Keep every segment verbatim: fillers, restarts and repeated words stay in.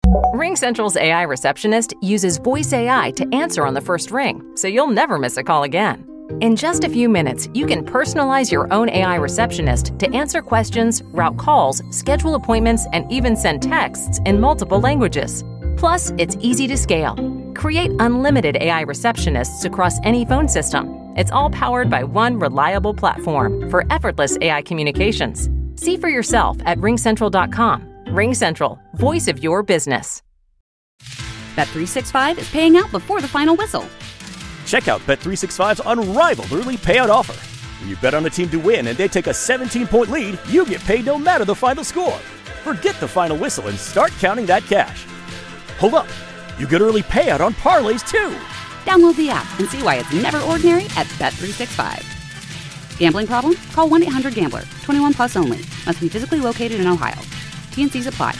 RingCentral's A I receptionist uses voice A I to answer on the first ring, so you'll never miss a call again. In just a few minutes, you can personalize your own A I receptionist to answer questions, route calls, schedule appointments, and even send texts in multiple languages. Plus, it's easy to scale. Create unlimited A I receptionists across any phone system. It's all powered by one reliable platform for effortless A I communications. See for yourself at ring central dot com. RingCentral, voice of your business. Bet three sixty-five is paying out before the final whistle. Check out Bet three sixty-five's unrivaled early payout offer. When you bet on a team to win and they take a seventeen-point lead, you get paid no matter the final score. Forget the final whistle and start counting that cash. Hold up. You get early payout on parlays, too. Download the app and see why it's never ordinary at Bet three sixty-five. Gambling problem? Call one eight hundred gambler. twenty-one plus only. Must be physically located in Ohio. T and Cs apply.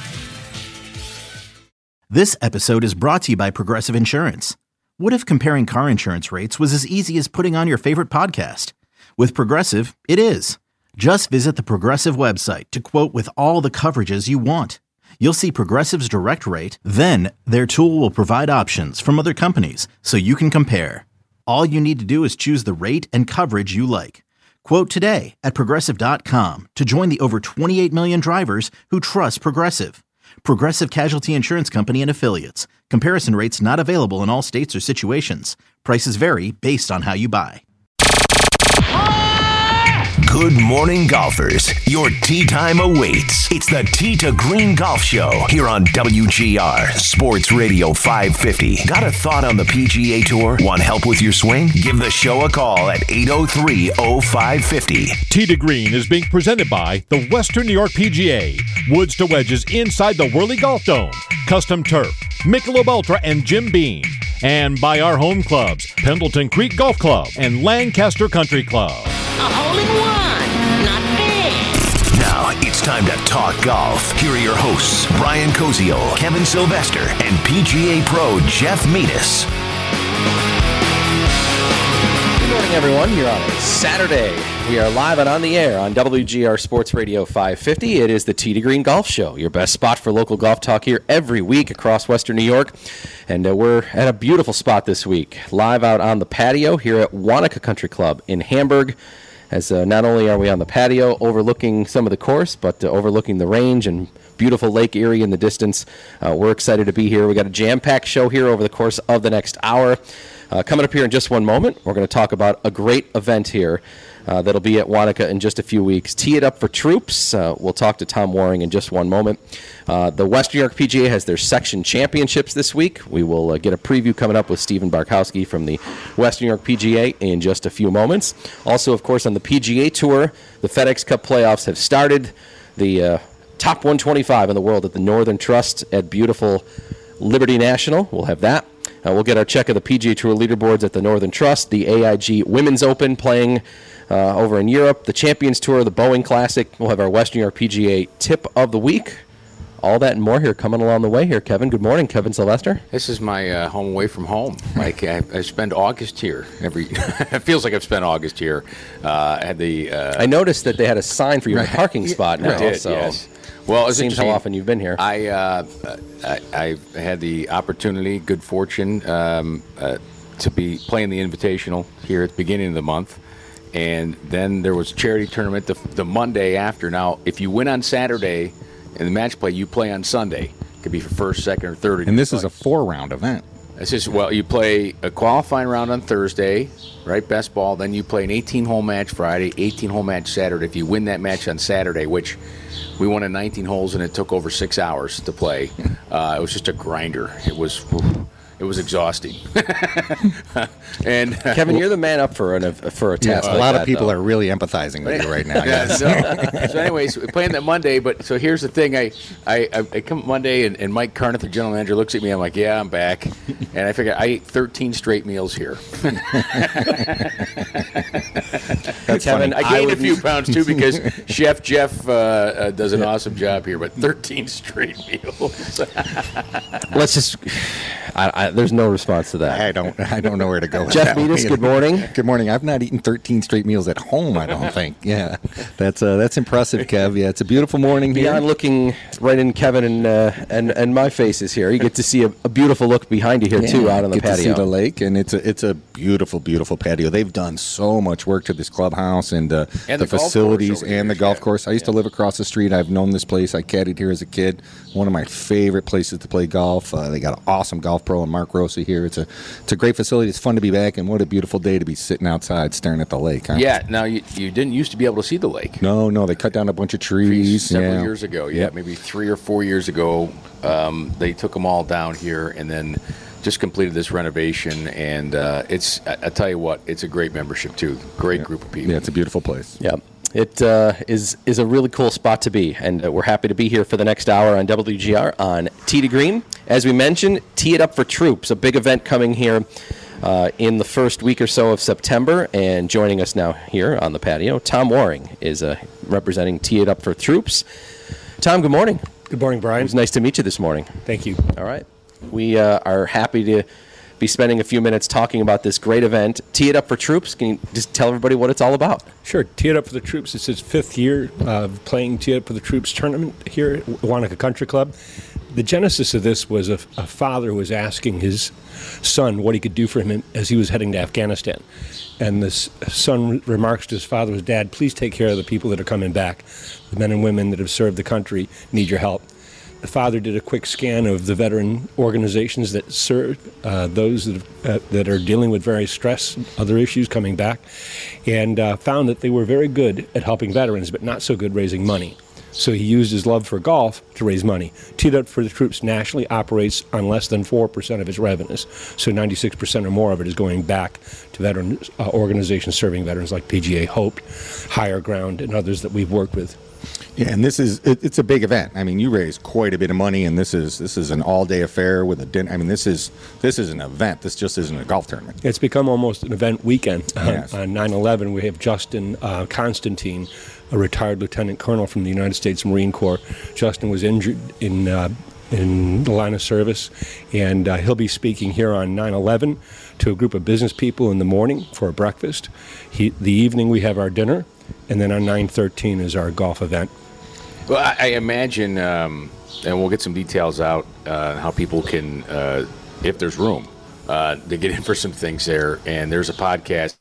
This episode is brought to you by Progressive Insurance. What if comparing car insurance rates was as easy as putting on your favorite podcast? With Progressive, it is. Just visit the Progressive website to quote with all the coverages you want. You'll see Progressive's direct rate, then their tool will provide options from other companies so you can compare. All you need to do is choose the rate and coverage you like. Quote today at progressive dot com to join the over twenty-eight million drivers who trust Progressive. Progressive Casualty Insurance Company and Affiliates. Comparison rates not available in all states or situations. Prices vary based on how you buy. Good morning, golfers. Your tee time awaits. It's the Tee to Green Golf Show here on W G R Sports Radio five fifty. Got a thought on the P G A Tour? Want help with your swing? Give the show a call at eight oh three oh five fifty. Tee to Green is being presented by the Western New York P G A. Woods to wedges inside the Whirly Golf Dome. Custom turf, Michelob Ultra, and Jim Beam. And by our home clubs, Pendleton Creek Golf Club and Lancaster Country Club. A hole-in-one, not bad. Now it's time to talk golf. Here are your hosts, Brian Koziol, Kevin Sylvester, and P G A Pro Jeff Metis. Good morning, everyone. Here on a Saturday, we are live and on the air on W G R Sports Radio five fifty. It is the Tee to Green Golf Show, your best spot for local golf talk here every week across Western New York. And uh, we're at a beautiful spot this week, live out on the patio here at Wanaka Country Club in Hamburg. As uh, not only are we on the patio overlooking some of the course, but uh, overlooking the range and beautiful Lake Erie in the distance. Uh, we're excited to be here. We got a jam-packed show here over the course of the next hour. Uh, coming up here in just one moment, we're going to talk about a great event here uh, that'll be at Wanaka in just a few weeks. Tee It Up for Troops. Uh, we'll talk to Tom Waring in just one moment. Uh, the Western New York P G A has their section championships this week. We will uh, get a preview coming up with Stephen Barkowski from the Western New York P G A in just a few moments. Also, of course, on the P G A Tour, the FedEx Cup playoffs have started. The uh, top one twenty-five in the world at the Northern Trust at beautiful Liberty National. We'll have that. Uh, we'll get our check of the P G A Tour leaderboards at the Northern Trust, the A I G Women's Open playing uh, over in Europe, the Champions Tour, the Boeing Classic. We'll have our Western New York P G A tip of the week. All that and more here coming along the way here, Kevin. Good morning, Kevin Sylvester. This is my uh, home away from home. Like I, I spend August here. Every it feels like I've spent August here. Uh, I had the. Uh, I noticed that they had a sign for your right. parking spot now. Did, so yes. Well, it seems how often you've been here. I uh, I, I had the opportunity, good fortune, um, uh, to be playing the Invitational here at the beginning of the month, and then there was a charity tournament the, the Monday after. Now, if you win on Saturday in the match play, you play on Sunday. It could be for first, second, or third. And this is a four-round event. It's just, well, you play a qualifying round on Thursday, right, best ball. Then you play an eighteen-hole match Friday, eighteen-hole match Saturday. If you win that match on Saturday, which we won in nineteen holes and it took over six hours to play, uh, it was just a grinder. It was... It was exhausting. and uh, Kevin, you're the man up for an for a task. Yeah, like a lot that, of people though. are really empathizing with you right now. yeah, Yes. so, so, anyways, we're playing that Monday. But so here's the thing: I I, I come Monday, and, and Mike Carneth, the general manager, looks at me. I'm like, "Yeah, I'm back." And I figure I ate thirteen straight meals here. That's Kevin, I gained I a few pounds too because Chef Jeff uh, uh, does an awesome job here. But thirteen straight meals. Let's just. I, I, there's no response to that. I don't I don't know where to go with Jeff that one Meadus, either. good morning. Good morning. I've not eaten thirteen straight meals at home, I don't think. Yeah, that's uh, that's impressive, Kev. Yeah, it's a beautiful morning here. Beyond looking right in Kevin and uh, and, and my faces here, you get to see a, a beautiful look behind you here, yeah, too, out on the get patio. to see the lake, and it's a, it's a beautiful, beautiful patio. They've done so much work to this clubhouse and, uh, And the, the golf facilities course over and here, the golf yeah. course. I used to live across the street. I've known this place. I caddied here as a kid. One of my favorite places to play golf. Uh, they got an awesome golf pro in Mark Rossi here. It's a it's a great facility. It's fun to be back, and what a beautiful day to be sitting outside staring at the lake. Huh? Yeah, now you, you didn't used to be able to see the lake. No, no, they cut down a bunch of trees. Several yeah. years ago, yeah, Yep. maybe three or four years ago, um, they took them all down here and then just completed this renovation. And uh, it's, I, I tell you what, it's a great membership too. Great Yeah. group of people. Yeah, it's a beautiful place. Yeah. It uh, is is a really cool spot to be, and uh, we're happy to be here for the next hour on W G R on Tee to Green. As we mentioned, Tee It Up for Troops, a big event coming here uh, in the first week or so of September, and joining us now here on the patio, Tom Waring is uh, representing Tee It Up for Troops. Tom, good morning. Good morning, It Brian. was nice to meet you this morning. Thank you. All right. We uh, are happy to be spending a few minutes talking about this great event, Tee It Up for Troops. Can you just tell everybody what it's all about? Sure. Tee It Up for the Troops. It's its fifth year of playing Tee It Up for the Troops tournament here at Wanaka Country Club. The genesis of this was a, a father who was asking his son what he could do for him as he was heading to Afghanistan. And this son remarks to his father, his dad, please take care of the people that are coming back. The men and women that have served the country need your help. The father did a quick scan of the veteran organizations that serve uh, those that, have, uh, that are dealing with various stress, other issues coming back, and uh, found that they were very good at helping veterans, but not so good raising money. So he used his love for golf to raise money. Tee It Up for the Troops nationally operates on less than four percent of its revenues. So ninety-six percent or more of it is going back to veteran uh, organizations serving veterans like P G A Hope, Higher Ground, and others that we've worked with. Yeah, and this is it, it's a big event. I mean, you raise quite a bit of money, and this is this is an all-day affair with a dinner. I mean, this is this is an event. This just isn't a golf tournament. It's become almost an event weekend. Yes. On, on nine eleven, we have Justin uh, Constantine, a retired lieutenant colonel from the United States Marine Corps. Justin was injured in uh, in the line of service, and uh, he'll be speaking here on nine eleven to a group of business people in the morning for a breakfast. He, the evening we have our dinner, and then on nine thirteen is our golf event. Well, I, I imagine, um, and we'll get some details out uh, how people can, uh, if there's room, uh, to get in for some things there. And there's a podcast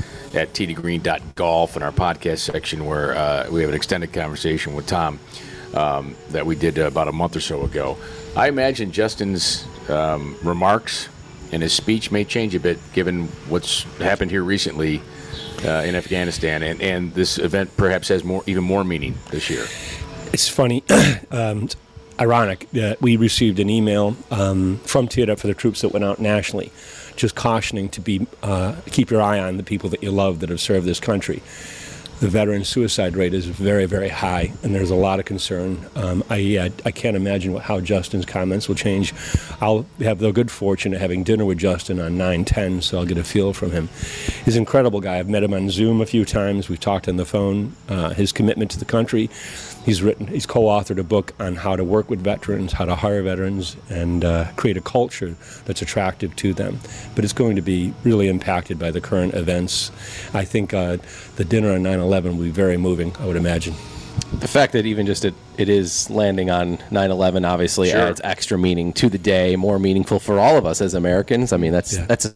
at tee to green dot golf in our podcast section where uh, we have an extended conversation with Tom um, that we did about a month or so ago. I imagine Justin's um, remarks and his speech may change a bit given what's happened here recently uh, in Afghanistan, and, and this event perhaps has more, even more meaning this year. It's funny, um, it's ironic that we received an email um, from Tee It Up for the Troops that went out nationally, just cautioning to be uh, keep your eye on the people that you love that have served this country. The veteran suicide rate is very, very high, and there's a lot of concern. Um, I, I I can't imagine what, how Justin's comments will change. I'll have the good fortune of having dinner with Justin on nine ten, so I'll get a feel from him. He's an incredible guy. I've met him on Zoom a few times. We've talked on the phone. Uh, his commitment to the country. He's written. He's co-authored a book on how to work with veterans, how to hire veterans, and uh, create a culture that's attractive to them. But it's going to be really impacted by the current events. I think uh, the dinner on nine eleven will be very moving, I would imagine. The fact that even just it, it is landing on nine eleven obviously Sure. adds extra meaning to the day, more meaningful for all of us as Americans. I mean, that's Yeah. that's.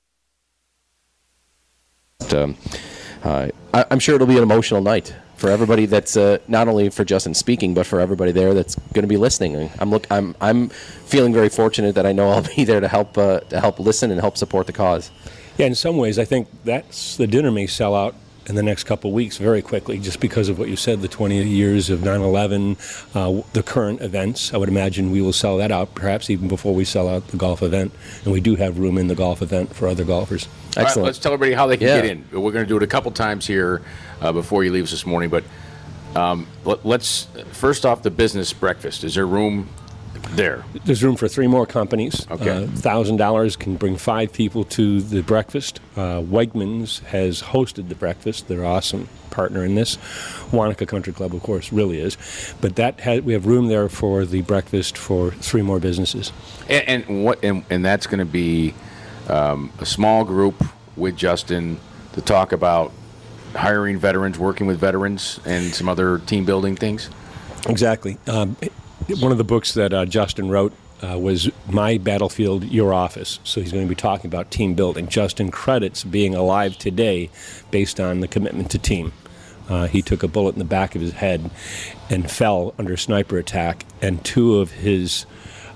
Um, uh, I, I'm sure it'll be an emotional night for everybody. That's uh, not only for Justin speaking, but for everybody there that's going to be listening. I'm look. I'm I'm feeling very fortunate that I know I'll be there to help uh, to help listen and help support the cause. Yeah, in some ways, I think that's the dinner may sell out in the next couple of weeks very quickly, just because of what you said, the twenty years of nine eleven, uh, the current events. I would imagine we will sell that out, perhaps even before we sell out the golf event. And we do have room in the golf event for other golfers. Excellent. All right, let's tell everybody how they can Yeah. get in. We're going to do it a couple times here uh, before you leave us this morning. But um, let, let's, first off, the business breakfast. Is there room? There. There's room for three more companies. Okay. Uh, one thousand dollars can bring five people to the breakfast. Uh, Wegmans has hosted the breakfast. They're an awesome partner in this. Wanaka Country Club, of course, really is. But that ha- we have room there for the breakfast for three more businesses. And, and what? And, and that's going to be um, a small group with Justin to talk about hiring veterans, working with veterans, and some other team building things. Exactly. Um, one of the books that uh, Justin wrote uh, was My Battlefield, Your Office. So he's going to be talking about team building. Justin credits being alive today based on the commitment to team. Uh, he took a bullet in the back of his head and fell under a sniper attack, and two of his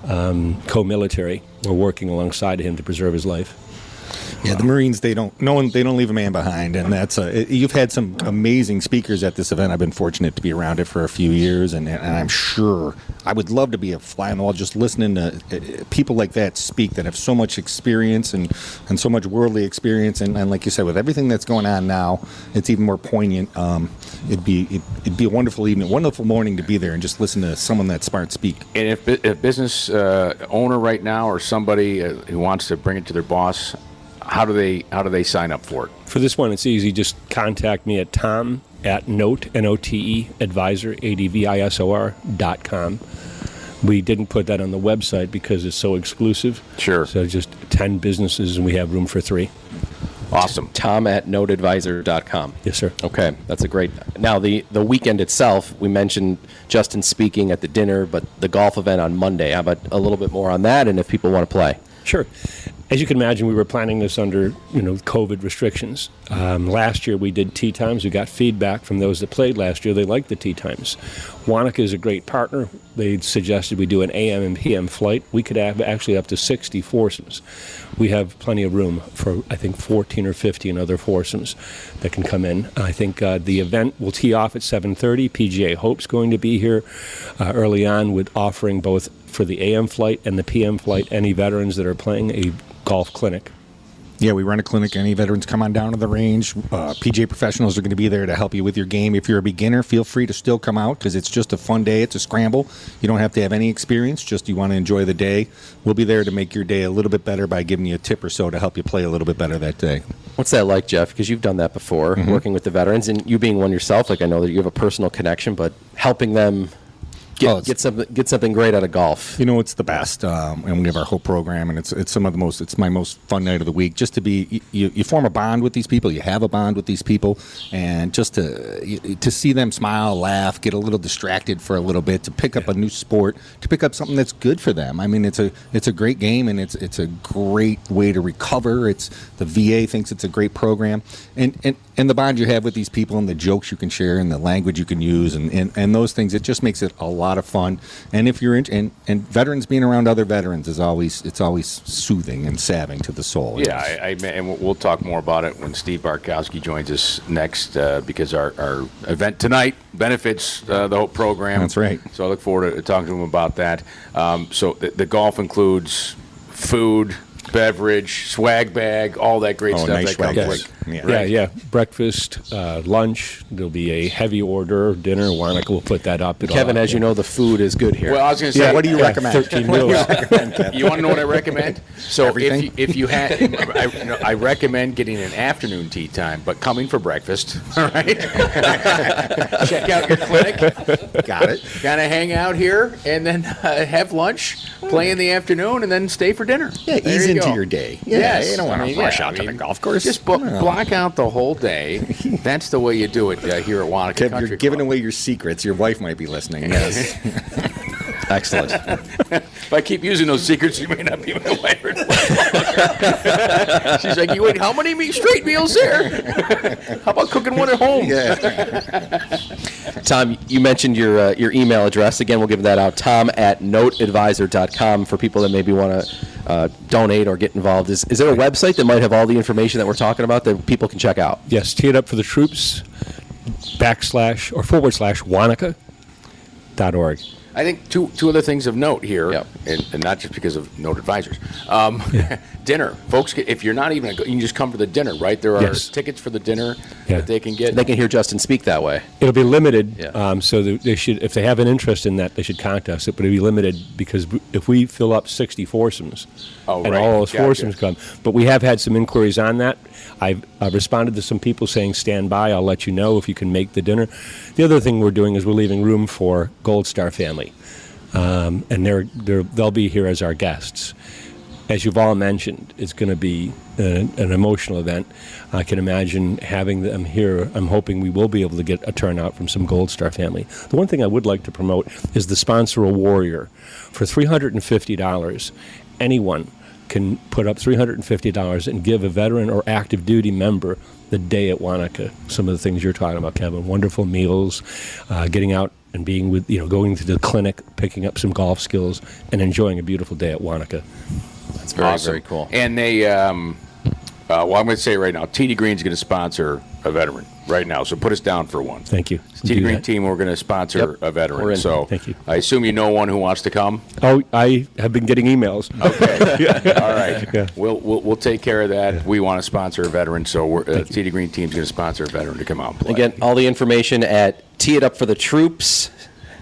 um, co-military were working alongside him to preserve his life. Yeah, the Marines, they don't no one they don't leave a man behind, and that's uh, you've had some amazing speakers at this event. I've been fortunate to be around it for a few years, and, and I'm sure I would love to be a fly on the wall just listening to uh, people like that speak that have so much experience and, and so much worldly experience, and, and like you said, with everything that's going on now, it's even more poignant. Um, it'd be it, it'd be a wonderful evening, wonderful morning to be there and just listen to someone that smart speak. And if a business uh, owner right now or somebody uh, who wants to bring it to their boss, How do they how do they sign up for it? For this one, it's easy. Just contact me at tom at note, N O T E, advisor, A D V I S O R, dot com. We didn't put that on the website because it's so exclusive. Sure. So just ten businesses, and we have room for three. Awesome. Tom at note advisor dot com. Yes, sir. Okay, that's a great. Now, the, the weekend itself, we mentioned Justin speaking at the dinner, but the golf event on Monday. How about a little bit more on that, and if people want to play? Sure. As you can imagine, we were planning this under, you know, COVID restrictions. Um, last year we did tee times. We got feedback from those that played last year. They liked the tee times. Wanaka is a great partner. They suggested we do an A M and P M flight. We could have actually up to sixty foursomes. We have plenty of room for, I think, fourteen or fifteen other foursomes that can come in. I think uh, the event will tee off at seven thirty. P G A Hope's going to be here uh, early on with offering both for the A M flight and the P M flight, any veterans that are playing a golf clinic. Yeah, we run a clinic. Any veterans come on down to the range. Uh, P G A professionals are going to be there to help you with your game. If you're a beginner, feel free to still come out because it's just a fun day. It's a scramble. You don't have to have any experience, just you want to enjoy the day. We'll be there to make your day a little bit better by giving you a tip or so to help you play a little bit better that day. What's that like, Jeff? Because you've done that before, mm-hmm. working with the veterans, and you being one yourself, like I know that you have a personal connection, but helping them Get, oh, get something get something great out of golf. You know, it's the best. Um, and we have our Hope program, and it's it's some of the most. It's my most fun night of the week. Just to be, you, you form a bond with these people. You have a bond with these people, and just to to see them smile, laugh, get a little distracted for a little bit, to pick up a new sport, to pick up something that's good for them. I mean, it's a it's a great game, and it's it's a great way to recover. It's the V A thinks it's a great program, and and. And the bond you have with these people and the jokes you can share and the language you can use and, and, and those things, it just makes it a lot of fun. And if you're in, and, and veterans being around other veterans is always it's always soothing and salving to the soul. Yeah, I, I, and we'll talk more about it when Steve Barkowski joins us next uh, because our, our event tonight benefits uh, the Hope program. That's right. So I look forward to talking to him about that. Um, so the, the golf includes food, beverage, swag bag, all that great oh, stuff nice that comes yes. with. Yeah, right. yeah, yeah. Breakfast, uh, lunch. There'll be a heavy order dinner. Wanaka will put that up. Kevin, as you know, the food is good here. Well, I was going to say, yeah, what do you yeah, recommend? Thirteen meals. You want to know what I recommend? So Everything? if you, if you had, I, you know, I recommend getting an afternoon tea time, but coming for breakfast. All right. Check out your clinic. Got it. Kind of hang out here and then uh, have lunch, play in the afternoon, and then stay for dinner. Yeah, there ease you into go. your day. Yeah, yes. you don't want I to mean, rush yeah, out I to mean, the golf course. Just bo- block out the whole day. That's the way you do it uh, here at Wanaka Kev, Country you're giving Club. away your secrets. Your wife might be listening. Yes. Excellent. If I keep using those secrets, you may not be my wife. She's like, you wait, how many meat, straight meals there? How about cooking one at home? Yeah. Tom, you mentioned your uh, your email address. Again, we'll give that out. Tom at note advisor dot com for people that maybe want to uh, donate or get involved. Is, is there a website that might have all the information that we're talking about that people can check out? Yes, tee it up for the troops, backslash or forward slash Wanaka dot org. I think two two other things of note here, yep. and, and not just because of note advisors. Um, yeah. Dinner, folks. If you're not even, you can just come for the dinner, right? There are yes. tickets for the dinner yeah. that they can get. They can hear Justin speak that way. It'll be limited, yeah. um, so they should, if they have an interest in that, they should contact us. But it'll be limited because if we fill up sixty foursomes, oh, and right. all those gotcha. foursomes come, but we have had some inquiries on that. I've, I've responded to some people saying, stand by, I'll let you know if you can make the dinner. The other thing we're doing is we're leaving room for Gold Star family, um, and they're, they're, they'll be here as our guests. As you've all mentioned, it's going to be a, an emotional event. I can imagine having them here. I'm hoping we will be able to get a turnout from some Gold Star family. The one thing I would like to promote is the Sponsor a Warrior. For three hundred fifty dollars, anyone can put up three hundred fifty dollars and give a veteran or active duty member the day at Wanaka. Some of the things you're talking about, Kevin. Wonderful meals, uh, getting out and being with, you know, going to the clinic, picking up some golf skills, and enjoying a beautiful day at Wanaka. That's very, awesome. very cool. And they, um, uh, well, I'm going to say right now, T D Green's going to sponsor a veteran right now, so put us down for one. Thank you. T D Green that. team, we're going to sponsor yep. a veteran. So Thank you. I assume you know one who wants to come? Oh, I have been getting emails. Okay. yeah. All right. Yeah. We'll, we'll we'll take care of that. Yeah. We want to sponsor a veteran, so we're, uh, T D Green team's going to sponsor a veteran to come out and play. Again, all the information at Tee It Up for the Troops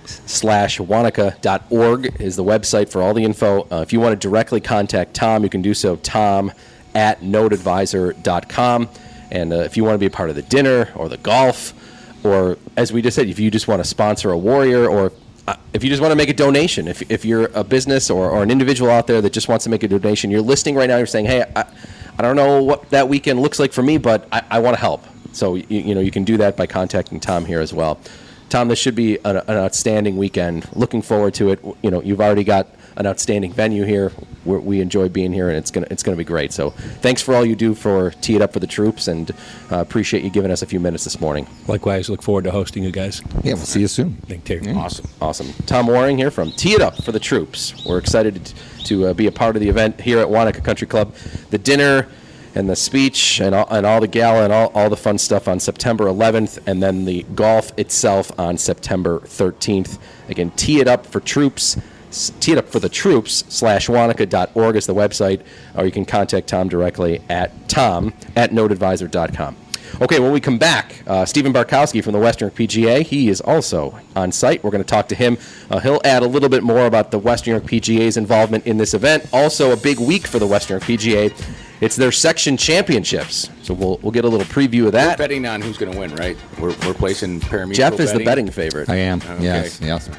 slash Wanaka dot org is the website for all the info. Uh, if you want to directly contact Tom, you can do so, Tom at note advisor dot com. And uh, if you want to be a part of the dinner or the golf, or as we just said, if you just want to sponsor a warrior, or uh, if you just want to make a donation, if, if you're a business or, or an individual out there that just wants to make a donation, you're listening right now, you're saying, hey, I, I don't know what that weekend looks like for me, but I, I want to help. So, you, you know, you can do that by contacting Tom here as well. Tom, this should be an, an outstanding weekend. Looking forward to it. You know, you've already got an outstanding venue here. We're, we enjoy being here, and it's gonna it's gonna be great. So, thanks for all you do for Tee It Up for the Troops, and uh, appreciate you giving us a few minutes this morning. Likewise, look forward to hosting you guys. Yeah, we'll see you soon. Thank you. Yeah. Awesome, awesome. Tom Waring here from Tee It Up for the Troops. We're excited to, to uh, be a part of the event here at Wanaka Country Club. The dinner and the speech and all, and all the gala and all, all the fun stuff on September eleventh, and then the golf itself on September thirteenth. Again, Tee It Up for Troops, Tee It Up for the Troops slash Wanaka dot org is the website, or you can contact Tom directly at tom at note advisor dot com. Okay, when we come back, uh, Stephen Barkowski from the Western P G A, he is also on site. We're going to talk to him. Uh, he'll add a little bit more about the Western New York P G A's involvement in this event. Also a big week for the Western New York P G A. It's their section championships, so we'll we'll get a little preview of that. We're betting on who's going to win, right? We're we're placing parimutuel Jeff is betting. the betting favorite. I am. Okay. Yes. Yes.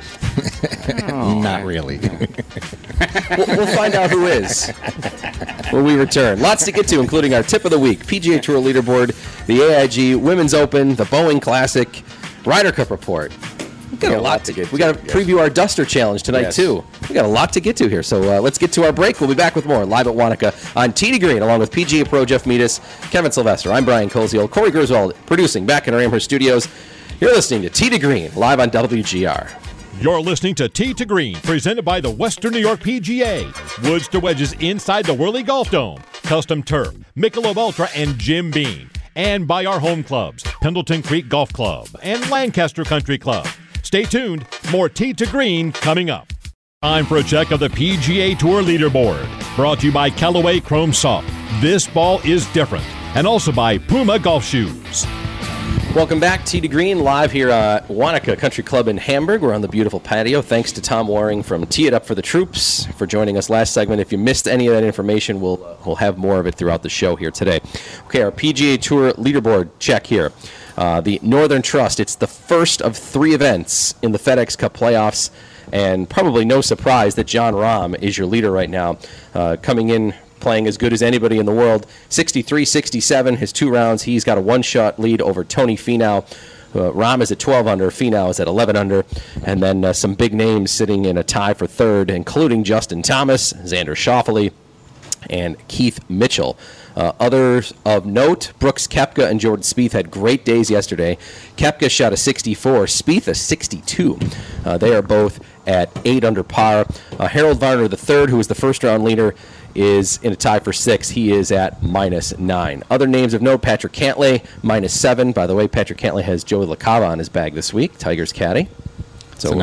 Oh, Not really. we'll, we'll find out who is when we return. Lots to get to, including our tip of the week, P G A Tour leaderboard, the A I G Women's Open, the Boeing Classic, Ryder Cup report. We got a lot to get. We got to preview our Duster Challenge tonight Yes. too. We got a lot to get to here, so uh, let's get to our break. We'll be back with more live at Wanaka on Tee to Green, along with P G A Pro Jeff Meadis, Kevin Sylvester. I'm Brian Koziel, Corey Griswold producing back in our Amherst studios. You're listening to Tee to Green live on W G R. You're listening to Tee to Green, presented by the Western New York P G A. Woods to wedges inside the Whirly Golf Dome, Custom Turf, Michelob Ultra, and Jim Beam. And by our home clubs, Pendleton Creek Golf Club and Lancaster Country Club. Stay tuned, more Tee to Green coming up. Time for a check of the P G A Tour leaderboard. Brought to you by Callaway Chrome Soft. This ball is different. And also by Puma Golf Shoes. Welcome back, Tee to Green, live here at Wanaka Country Club in Hamburg. We're on the beautiful patio. Thanks to Tom Waring from Tee It Up for the Troops for joining us last segment. If you missed any of that information, we'll uh, we'll have more of it throughout the show here today. Okay, our P G A Tour leaderboard check here. Uh, the Northern Trust, it's the first of three events in the FedEx Cup playoffs, and probably no surprise that Jon Rahm is your leader right now, uh, coming in playing as good as anybody in the world. sixty-three sixty-seven, his two rounds. He's got a one-shot lead over Tony Finau. Uh, Rahm is at twelve under, Finau is at eleven under, and then uh, some big names sitting in a tie for third, including Justin Thomas, Xander Schauffele, and Keith Mitchell. Uh, others of note, Brooks Koepka and Jordan Spieth had great days yesterday. Koepka shot a sixty-four, Spieth a sixty-two. Uh, they are both at eight under par. Uh, Harold Varner the third, who was the first-round leader, is in a tie for six. He is at minus nine. Other names of note, Patrick Cantlay, minus seven. By the way, Patrick Cantlay has Joey LaCava on his bag this week, Tiger's caddy. So, it's a nice,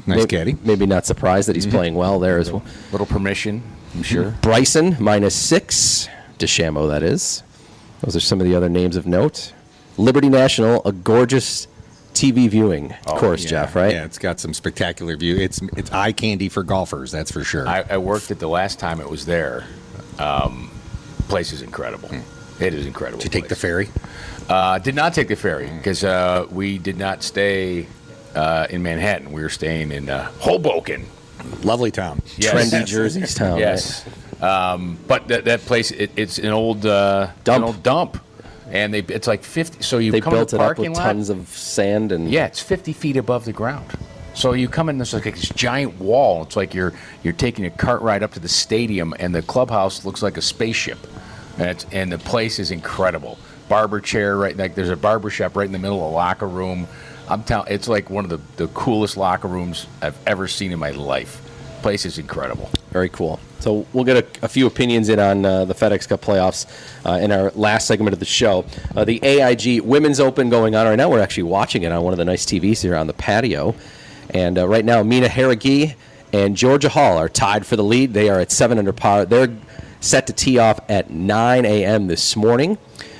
Nice maybe, caddy. Maybe not surprised that he's Mm-hmm. playing well there as well. Little permission, I'm sure. Bryson, minus six. DeChambeau, that is. Those are some of the other names of note. Liberty National, a gorgeous T V viewing Oh, course, yeah. Jeff, right? Yeah, it's got some spectacular view. It's it's eye candy for golfers, that's for sure. I, I worked it the last time it was there. Um, place is incredible. It is incredible. Did you take place. the ferry? Uh, did not take the ferry because uh, we did not stay uh, in Manhattan. We were staying in uh, Hoboken. Lovely town. Yes. Trendy Jersey's town. Yes. Um, but that, that place, it, it's an old uh, Dump. An old dump, and they it's like fifty. So you They come built to it the up parking with lot. tons of sand and Yeah, it's fifty feet above the ground. So you come in this like this giant wall. It's like you're you're taking a cart ride up to the stadium, and the clubhouse looks like a spaceship, and it's, and the place is incredible. Barber chair right like there's a barber shop right in the middle of the locker room. I'm telling, it's like one of the, the coolest locker rooms I've ever seen in my life. Place is incredible. Very cool. So we'll get a, a few opinions in on uh, the FedEx Cup playoffs uh, in our last segment of the show. Uh, the A I G Women's Open going on right now. We're actually watching it on one of the nice T Vs here on the patio. And uh, right now, Mina Haragi and Georgia Hall are tied for the lead. They are at seven under par. They're set to tee off at nine a.m. this morning.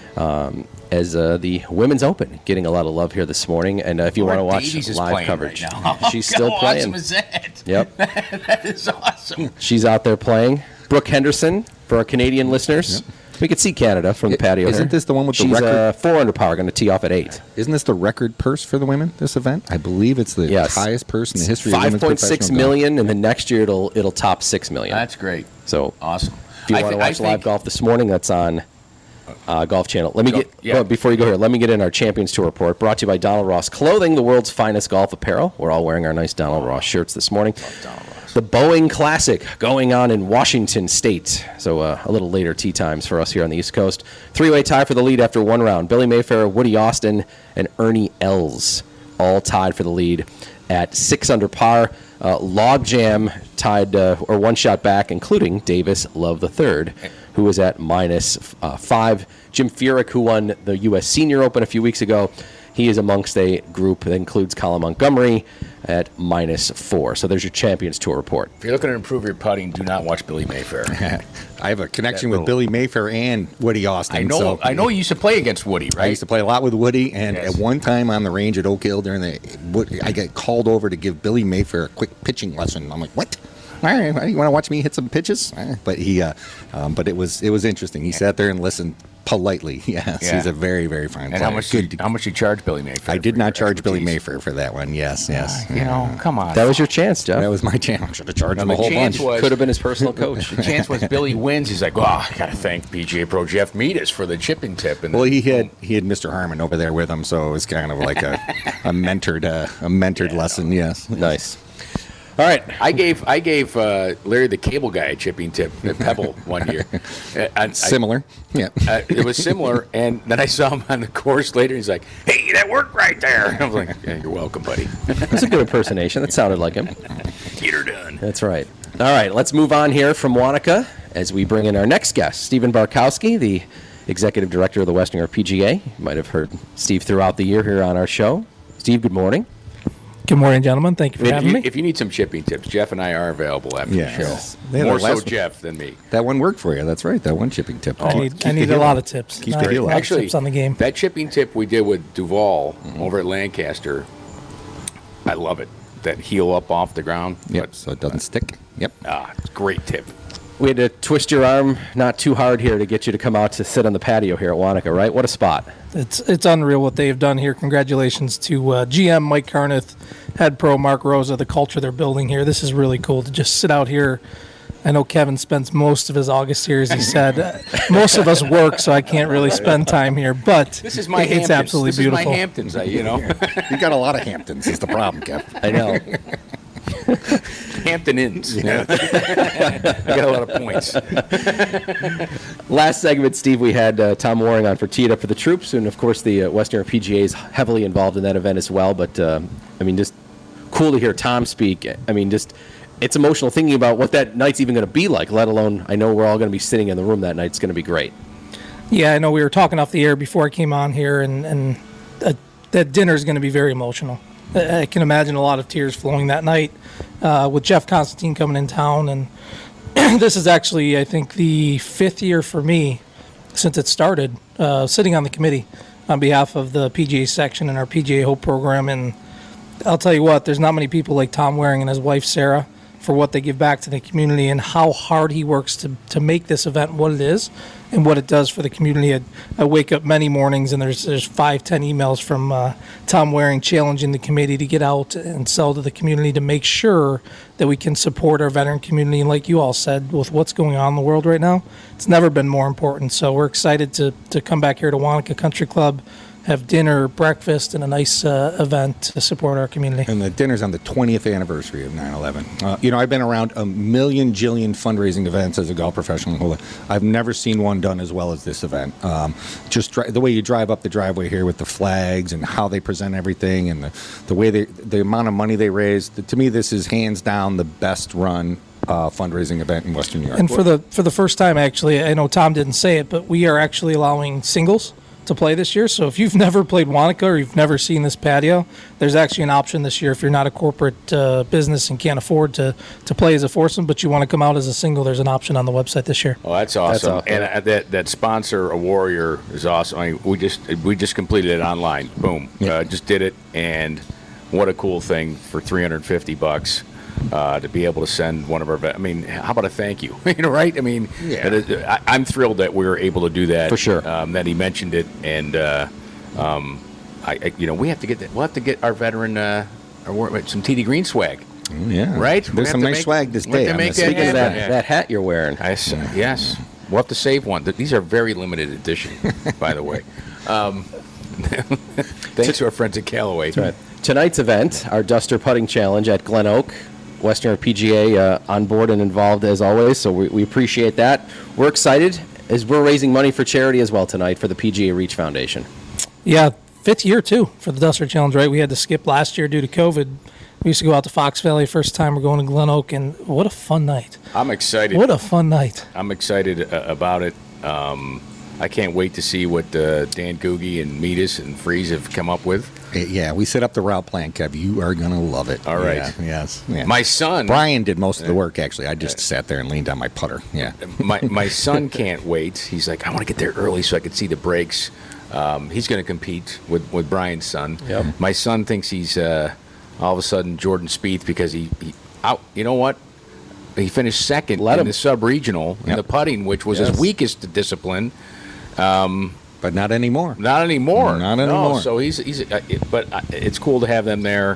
Um, as uh, the Women's Open getting a lot of love here this morning. And uh, if you want to watch Davies is live playing coverage, right now. she's still How playing. awesome is that? Yep. That is awesome. She's out there playing. Brooke Henderson, for our Canadian listeners. We could see Canada from the patio Isn't here. this the one with the She's, record? uh, four under par, going to tee off at eight. Isn't this the record purse for the women, this event? I believe it's the Yes. highest purse in the history of Five women's point six professional golf. million, and then next year it'll it'll top six million. That's great. So Awesome. if you I want to thi- I watch live think- golf this morning, that's on uh, Golf Channel. Let me Go- get yeah. well, before you go here. Let me get in our Champions Tour report, brought to you by Donald Ross Clothing, the world's finest golf apparel. We're all wearing our nice Donald Ross shirts this morning. The Boeing Classic going on in Washington State. So uh, a little later tee times for us here on the East Coast. Three-way tie for the lead after one round. Billy Mayfair, Woody Austin, and Ernie Els all tied for the lead at six under par. Uh, Logjam tied uh, or one shot back, including Davis Love the Third, who was at minus uh, five. Jim Furyk, who won the U S Senior Open a few weeks ago, he is amongst a group that includes Colin Montgomery at minus four. So there's your Champions Tour report. If you're looking to improve your putting, do not watch Billy Mayfair. I have a connection That with little- Billy Mayfair and Woody Austin. I know. so- I know. You used to play against Woody, right? I used to play a lot with Woody, and Yes. at one time on the range at Oak Hill during the, Woody- I got called over to give Billy Mayfair a quick pitching lesson. I'm like, what? All right, you want to watch me hit some pitches? Eh, But he, uh, um, but it was it was interesting. He sat there and listened politely. Yes, Yeah. he's a very very fine And player. how much? Good. Did, how much you charge Billy Mayfair? I did for not your charge Billy expertise? Mayfair for that one. Yes, yes. You know, come on. That was your chance, Jeff. That was my channel. I should have charged No, him a the whole chance bunch. was- Could have been his personal coach. The chance was Billy wins. He's like, oh, I got to thank P G A Pro Jeff Meadis for the chipping tip. And Well, the- he had he had Mister Harmon over there with him, so it was kind of like a a mentored uh, a mentored lesson. Yes, Nice. All right. I gave I gave uh, Larry the Cable Guy a chipping tip at Pebble one year. Uh, I- I- similar. Yeah. Uh, it was similar, and then I saw him on the course later. He's like, "Hey, that worked right there." I was like, yeah, "You're welcome, buddy." That's a good impersonation. That sounded like him. Get her done. That's right. All right, let's move on here from Wanaka as we bring in our next guest, Stephen Barkowski, the executive director of the Western New York P G A. You might have heard Steve throughout the year here on our show. Steve, good morning. Good morning, gentlemen. Thank you for If having you, me. if you need some chipping tips, Jeff and I are available after Yes. the show. Yeah, More the so last one- Jeff than me. That one worked for you. That's right. That one chipping tip. I need, I need a lot of tips. Keep Not- the heel lot up. of Actually, tips on the game. that chipping tip we did with Duval over at Lancaster, I love it. That heel up off the ground. Yep. So it doesn't stick. Yep. Ah, it's a great tip. We had to twist your arm not too hard here to get you to come out to sit on the patio here at Wanaka, right? What a spot. It's it's unreal what they've done here. Congratulations to uh, G M Mike Carneth, head pro Mark Rosa, the culture they're building here. This is really cool to just sit out here. I know Kevin spends most of his August here, as he said. Uh, most of us work, so I can't really spend time here. But This is my it- Hamptons. it's absolutely this beautiful. is my Hamptons, I, you know. You got a lot of Hamptons. Is the problem, Kev? I know. Hampton Inns. Yeah. I got a lot of points. Last segment, Steve, we had uh, Tom Waring on for Tee It Up for the Troops, and of course the uh, Western P G A is heavily involved in that event as well. But uh, I mean, just cool to hear Tom speak. I mean, just it's emotional thinking about what that night's even going to be like. Let alone, I know we're all going to be sitting in the room that night. It's going to be great. Yeah, I know we were talking off the air before I came on here, and, and uh, that dinner is going to be very emotional. I can imagine a lot of tears flowing that night uh, with Jeff Constantine coming in town. And this is actually, I think, the fifth year for me since it started, uh, sitting on the committee on behalf of the P G A section and our P G A Hope program. And I'll tell you what, there's not many people like Tom Waring and his wife, Sarah, for what they give back to the community and how hard he works to, to make this event what it is and what it does for the community. I, I wake up many mornings and there's there's five, ten emails from uh, Tom Waring challenging the committee to get out and sell to the community to make sure that we can support our veteran community. And like you all said, with what's going on in the world right now, it's never been more important. So we're excited to, to come back here to Wanaka Country Club, have dinner, breakfast, and a nice uh, event to support our community. And the dinner's on the twentieth anniversary of nine eleven. Uh, you know, I've been around a million, jillion fundraising events as a golf professional. I've never seen one done as well as this event. Um, just dri- the way you drive up the driveway here with the flags and how they present everything and the, the way they, the amount of money they raise. To me, this is hands down the best run Uh, fundraising event in Western New York. And for the for the first time, actually, I know Tom didn't say it, but we are actually allowing singles to play this year. So if you've never played Wanaka or you've never seen this patio, there's actually an option this year if you're not a corporate uh, business and can't afford to, to play as a foursome, but you want to come out as a single, there's an option on the website this year. Oh, that's awesome. That's awesome. And uh, that that sponsor, a Warrior, is awesome. I mean, we just we just completed it online. Boom. Yeah. Uh, just did it, and what a cool thing for three hundred fifty bucks. Uh, to be able to send one of our, I mean, how about a thank you? You know, right? I mean, Yeah. it is- I, I'm thrilled that we were able to do that. For sure. Um, that he mentioned it, and uh, um, I, I, you know, we have to get that. We'll have to get our veteran, uh, our, some T D Green swag. Yeah. Right? We There's have some to nice make- swag this we have day. to I'm make gonna that speak Speaking of of that, Yeah. that hat you're wearing. I s- yes. We'll have to save one. Th- These are very limited edition, by the way. Um, thanks to our friends at Callaway. Right. Tonight's event, our Duster Putting Challenge at Glen Oak. Western P G A uh, on board and involved as always, so we, we appreciate that. We're excited as we're raising money for charity as well tonight for the P G A Reach Foundation. Yeah, fifth year, too, for the Duster Challenge, right? We had to skip last year due to COVID. We used to go out to Fox Valley. First time we're going to Glen Oak, and what a fun night. I'm excited. What a fun night. I'm excited uh, about it. Um, I can't wait to see what uh, Dan Googie and Metis and Freeze have come up with. Yeah, we set up the route plan, Kev. You are going to love it. All right. Yeah, yes. Yeah. My son, Brian did most of the work, actually. I just sat there and leaned on my putter. Yeah. my my son can't wait. He's like, I want to get there early so I can see the breaks. Um, he's going to compete with, with Brian's son. Yep. My son thinks he's uh, all of a sudden Jordan Spieth because he, he out. You know what? He finished second Let in him. the sub-regional in Yep. the putting, which was Yes. his weakest discipline. But not anymore. Not anymore. Not No, anymore. so he's he's. Uh, it, but uh, it's cool to have them there.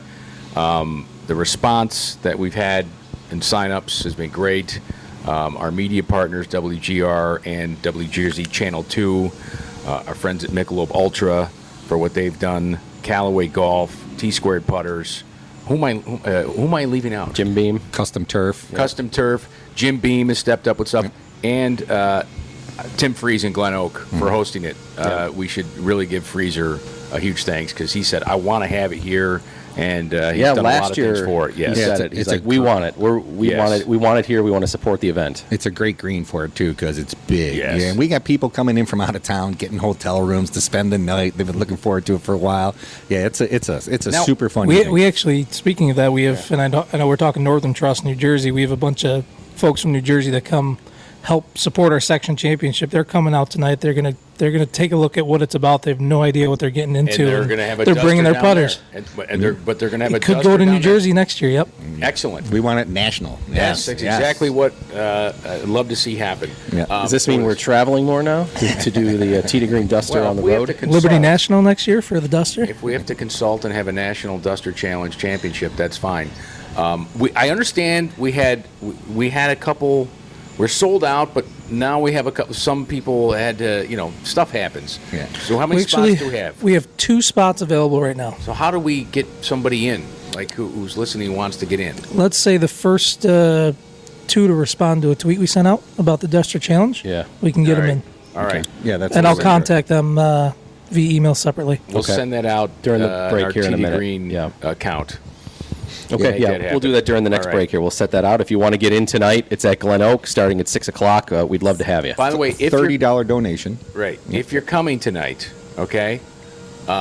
Um, the response that we've had in signups has been great. Um, our media partners, W G R and W Jersey Channel Two, uh, our friends at Michelob Ultra for what they've done. Callaway Golf, T Squared Putters. Who am I? Who, uh, who am I leaving out? Jim Beam. Custom turf. Custom Turf. Jim Beam has stepped up with stuff, and uh, Tim Freeze in Glen Oak for hosting it. Uh, we should really give Freezer a huge thanks because he said, "I want to have it here," and uh, he's Yeah, done a lot last of year things for it. Yes, he Yeah, said it's a- it. He's it's a like, we gr- want it. We're, we Yes. want it. We want it here. We want to support the event. It's a great green for it, too, because it's big. Yes. Yeah, and we got people coming in from out of town, getting hotel rooms to spend the night. They've been looking forward to it for a while. Yeah, it's a it's a it's a Now, super fun We, evening. we actually, speaking of that, we have, and I know, I know we're talking Northern Trust, New Jersey. We have a bunch of folks from New Jersey that come help support our section championship. They're coming out tonight. They're gonna they're gonna take a look at what it's about. They have no idea what they're getting and into. they're going to have a They're duster bringing their down putters. there. And, but- and they're, but they're going to have a It could duster go to down New there. Jersey next year. Yep. Excellent. we want it national. Yes, Yes, that's yes. exactly what uh, I'd love to see happen. Yeah. Um, Does this mean we're traveling more now to, to do the uh, Tee to Green Duster well, on the we have road? to consult. Liberty National next year for the Duster. If we have to consult and have a national Duster Challenge championship, that's fine. Um, we, I understand we had we, we had a couple. We're sold out, but now we have a couple. Some people had to, you know, stuff happens. Yeah. So how many We actually spots do we have? we have two spots available right now. So how do we get somebody in, like who, who's listening and wants to get in? Let's say the first uh, two to respond to a tweet we sent out about the Duster Challenge. Yeah. We can get All them right. All right. Yeah, that's in, and what I'll we're- contact them uh, via email separately. We'll Okay. send that out During the uh, break our here in a T D minute. Green Yeah. account. Okay, Make yeah, that we'll do happen. that during the next All right. break here. We'll set that out. If you want to get in tonight, it's at Glen Oak starting at six o'clock. Uh, we'd love to have you. By the way, if thirty you're dollar donation. right, if you're coming tonight, okay, um,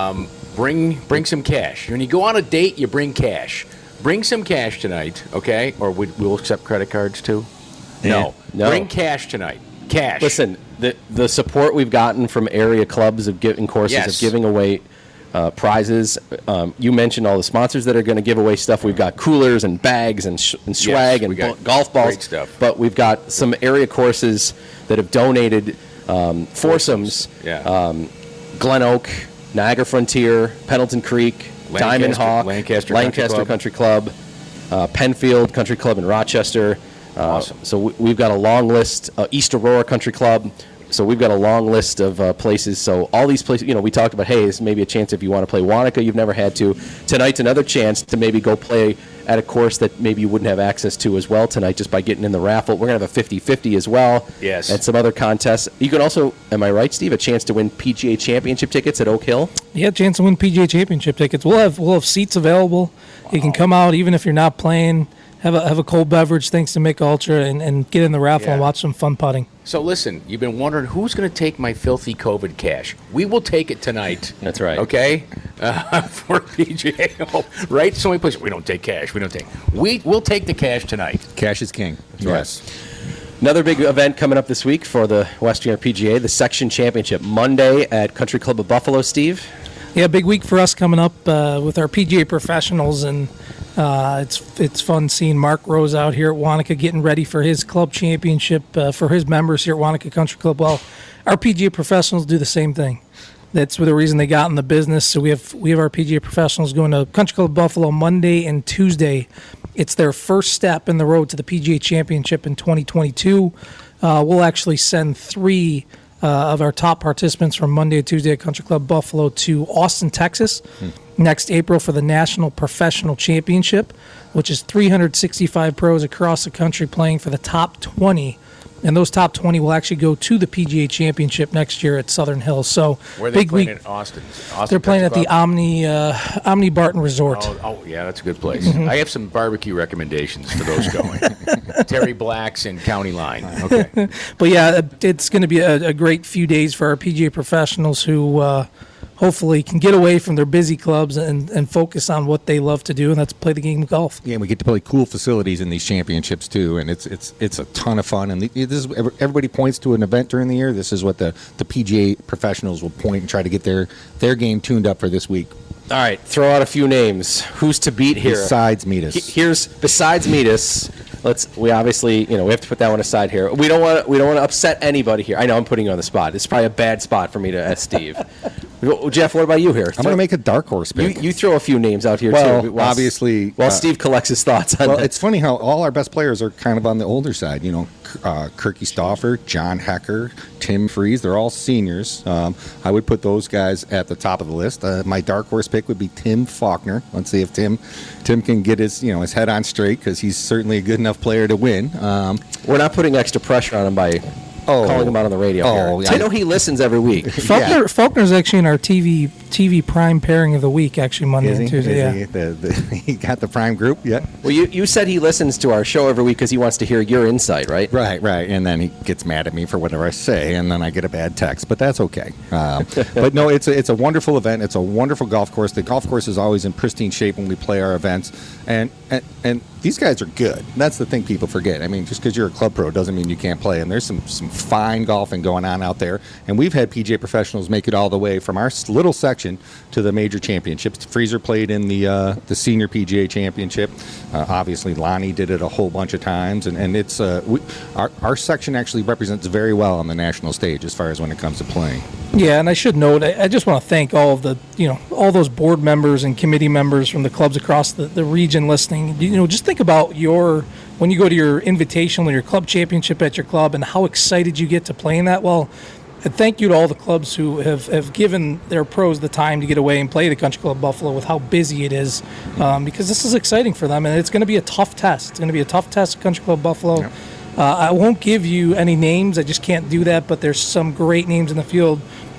bring bring some cash. When you go on a date, you bring cash. Bring some cash tonight, okay? Or we, we'll accept credit cards too. No. No. Bring cash tonight. Cash. Listen, the the support we've gotten from area clubs of giving courses Yes. of giving away uh, prizes. Um, you mentioned all the sponsors that are going to give away stuff. We've got coolers and bags and, sh- and swag Yes, we and got bu- golf balls. great stuff. But we've got some area courses that have donated um, foursomes. Yeah. Um, Glen Oak, Niagara Frontier, Pendleton Creek, Diamond Lancaster- Hawk, Lancaster Country Lancaster Club. Country Club, uh, Penfield Country Club in Rochester. Uh, Awesome. So we, we've got a long list. Uh, East Aurora Country Club. So we've got a long list of uh, places. So all these places, you know, we talked about, hey, this may be a chance if you want to play Wanaka, you've never had to. Tonight's another chance to maybe go play at a course that maybe you wouldn't have access to as well tonight just by getting in the raffle. We're going to have a fifty-fifty as well. Yes. And some other contests. You can also, am I right, Steve, a chance to win P G A Championship tickets at Oak Hill? Yeah, chance to win P G A Championship tickets. We'll have we'll have seats available. You can come out even if you're not playing. Have a have a cold beverage thanks to Mick Ultra and, and get in the raffle Yeah. and watch some fun putting. So listen, you've been wondering who's going to take my filthy COVID cash. We will take it tonight. That's right. Okay, uh, for P G A, right? So many places we don't take cash. We don't take. We will take the cash tonight. Cash is king. Yes. Another big event coming up this week for the Western P G A, the Section Championship, Monday at Country Club of Buffalo, Steve. Yeah, big week for us coming up uh, with our P G A professionals, and uh, it's it's fun seeing Mark Rose out here at Wanaka getting ready for his club championship uh, for his members here at Wanaka Country Club. Well, our P G A professionals do the same thing. That's the reason they got in the business. So we have we have our P G A professionals going to Country Club Buffalo Monday and Tuesday. It's their first step in the road to the P G A Championship in twenty twenty-two. Uh, we'll actually send three uh, of our top participants from Monday and Tuesday at Country Club Buffalo to Austin, Texas, hmm. next April for the National Professional Championship, which is three hundred sixty-five pros across the country playing for the top twenty. And those top twenty will actually go to the P G A Championship next year at Southern Hills. So Where are they big playing week. in Austin? Austin They're playing at Country the Club? Omni uh, Omni Barton Resort. Oh, oh, yeah, that's a good place. Mhm. I have some barbecue recommendations for those going. Terry Black's and County Line. Okay. But yeah, it's going to be a, a great few days for our P G A professionals who uh, hopefully can get away from their busy clubs and, and focus on what they love to do, and that's play the game of golf. Yeah, and we get to play cool facilities in these championships too, and it's it's it's a ton of fun. And the, this is everybody points to an event during the year. This is what the, the P G A professionals will point and try to get their their game tuned up for this week. All right, throw out a few names. Who's to beat here? Besides Metis. He- Here's besides Metis. Let's. We obviously, you know, we have to put that one aside here. We don't want. We don't want to upset anybody here. I know I'm putting you on the spot. It's probably a bad spot for me to ask Steve. Jeff, what about you here? I'm going to make a dark horse You, pick. you throw a few names out here Well, too. while- obviously, while uh, Steve collects his thoughts on well, that. it's funny how all our best players are kind of on the older side. You know, uh, Kirky Stauffer, John Hecker, Tim Freeze. They're all seniors. Um, I would put those guys at the top of the list. Uh, my dark horse pick would be Tim Faulkner. Let's see if Tim Tim can get his you know his head on straight, because he's certainly a good enough player to win. Um, We're not putting extra pressure on him by oh, calling him out on the radio. Oh, here. yeah. I know he listens every week. Faulkner, Faulkner's actually in our T V T V prime pairing of the week, actually Monday Is he? and Tuesday. Is Yeah. he, the, the, he got the prime group. Yeah. Well, you, you said he listens to our show every week because he wants to hear your insight, right? Right, right. And then he gets mad at me for whatever I say, and then I get a bad text. But that's okay. Um, but no, it's a, it's a wonderful event. It's a wonderful golf course. The golf course is always in pristine shape when we play our events, and and, and these guys are good. That's the thing people forget. I mean, just because you're a club pro doesn't mean you can't play. And there's some some fine golfing going on out there. And we've had P G A professionals make it all the way from our s- little section to the major championships. Freezer played in the uh, the senior P G A championship. Uh, obviously, Lonnie did it a whole bunch of times, and and it's uh, we, our our section actually represents very well on the national stage as far as when it comes to playing. Yeah, and I should note, I, I just want to thank all of the, you know, all those board members and committee members from the clubs across the, the region listening. You know, just think about your, when you go to your invitational or your club championship at your club and how excited you get to play in that. Well, and thank you to all the clubs who have, have given their pros the time to get away and play the Country Club Buffalo with how busy it is, um, because this is exciting for them, and it's going to be a tough test. It's going to be a tough test at Country Club Buffalo. Yep. Uh, I won't give you any names. I just can't do that, but there's some great names in the field.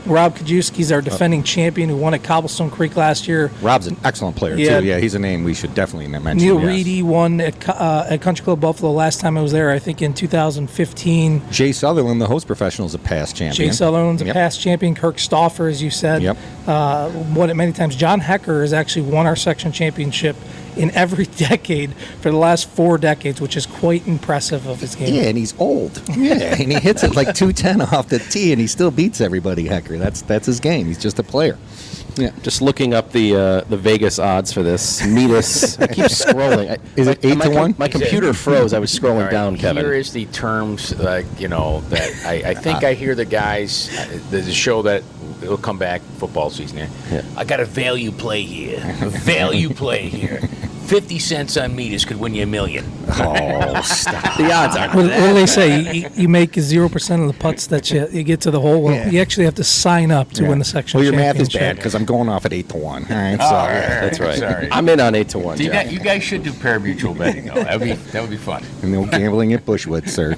Rob Kajewski's our defending champion who won at Cobblestone Creek last year. Rob's an excellent player, Yeah. too. Yeah, he's a name we should definitely mention. Neil yes. Reedy won at, Co- uh, at Country Club Buffalo last time I was there, I think in two thousand fifteen. Jay Sutherland, the host professional, is a past champion. Jay Sutherland's a Yep. past champion. Kirk Stauffer, as you said, Yep. uh, won it many times. John Hecker has actually won our section championship in every decade for the last four decades, which is quite impressive of his game. Yeah, and he's old. Yeah, and he hits it like two ten off the tee, and he still beats everybody, Hecker. That's that's his game. He's just a player. Yeah, just looking up the uh, the Vegas odds for this. Metis, I keep scrolling. I, Is it my, eight my to com- one? My computer froze. I was scrolling All right, down, Kevin. Here is the terms, like, you know, that I, I think I hear the guys, uh, there's a show that will come back football season here. Yeah. I got a value play here. A value play here. fifty cents on Metis could win you a million. Oh, stop. The odds are. What, what do they say? You, you make zero percent of the putts that you, you get to the hole. Well, Yeah. you actually have to sign up to Yeah. win the section Well, your math championship. is bad because I'm going off at eight to one. All right, Oh, so all right, That's right. Sorry. I'm in on eight to one. So you, Jeff. guys, you guys should do pari-mutuel betting, though. That would be that would be fun. and no gambling at Bushwood, sir.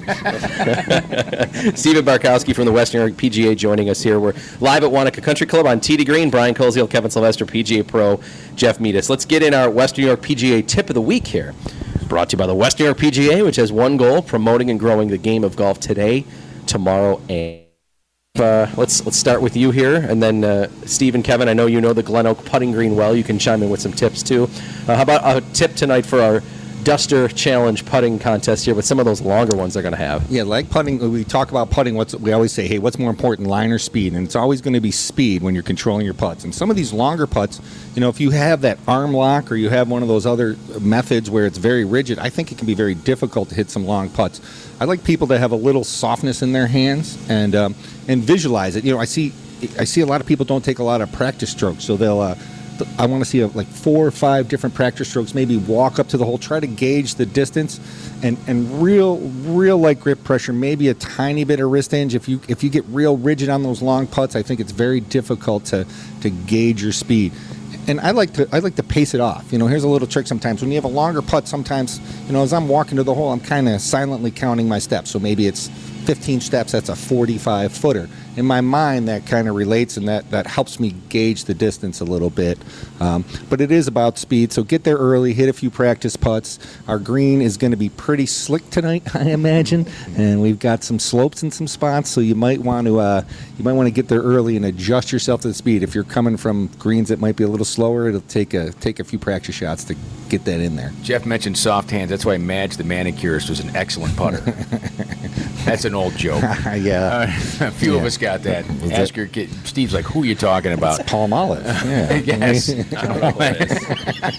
Stephen Barkowski from the Western New York P G A joining us here. We're live at Wanaka Country Club on Tee to Green. Brian Koziel, Kevin Sylvester, P G A Pro, Jeff Metis. Let's get in our Western New York P G A tip of the week here. Brought to you by the Western New York P G A, which has one goal: promoting and growing the game of golf today, tomorrow, and uh, let's let's start with you here, and then uh, Steve and Kevin. I know you know the Glen Oak putting green well. You can chime in with some tips too. Uh, how about a tip tonight for our Duster Challenge putting contest here with some of those longer ones they're going to have? Yeah, like putting, we talk about putting. What's we always say, hey, what's more important, line or speed? And it's always going to be speed when you're controlling your putts. And some of these longer putts, you know, if you have that arm lock or you have one of those other methods where it's very rigid, I think it can be very difficult to hit some long putts. I like people to have a little softness in their hands and um, and visualize it. You know, I see I see a lot of people don't take a lot of practice strokes, so they'll. Uh, I want to see a, like four or five different practice strokes, maybe walk up to the hole, try to gauge the distance, and, and real real light grip pressure, maybe a tiny bit of wrist hinge. If you if you get real rigid on those long putts, I think it's very difficult to to gauge your speed. And I like to I like to pace it off. You know, here's a little trick sometimes. When you have a longer putt, sometimes, you know, as I'm walking to the hole, I'm kind of silently counting my steps. So maybe it's fifteen steps, that's a forty-five footer. In my mind, that kind of relates, and that, that helps me gauge the distance a little bit. Um, but it is about speed, so get there early, hit a few practice putts. Our green is going to be pretty slick tonight, I imagine, and we've got some slopes in some spots, so you might want to uh, you might want to get there early and adjust yourself to the speed. If you're coming from greens that might be a little slower, it'll take a take a few practice shots to get that in there. Jeff mentioned soft hands. That's why Madge, the manicurist, was an excellent putter. That's an old joke. Yeah. Uh, a few Yeah. of us got that. Is Ask it- your kid. Steve's like, who are you talking about? It's Palm Olive. Yeah. Yes. I don't know what it is.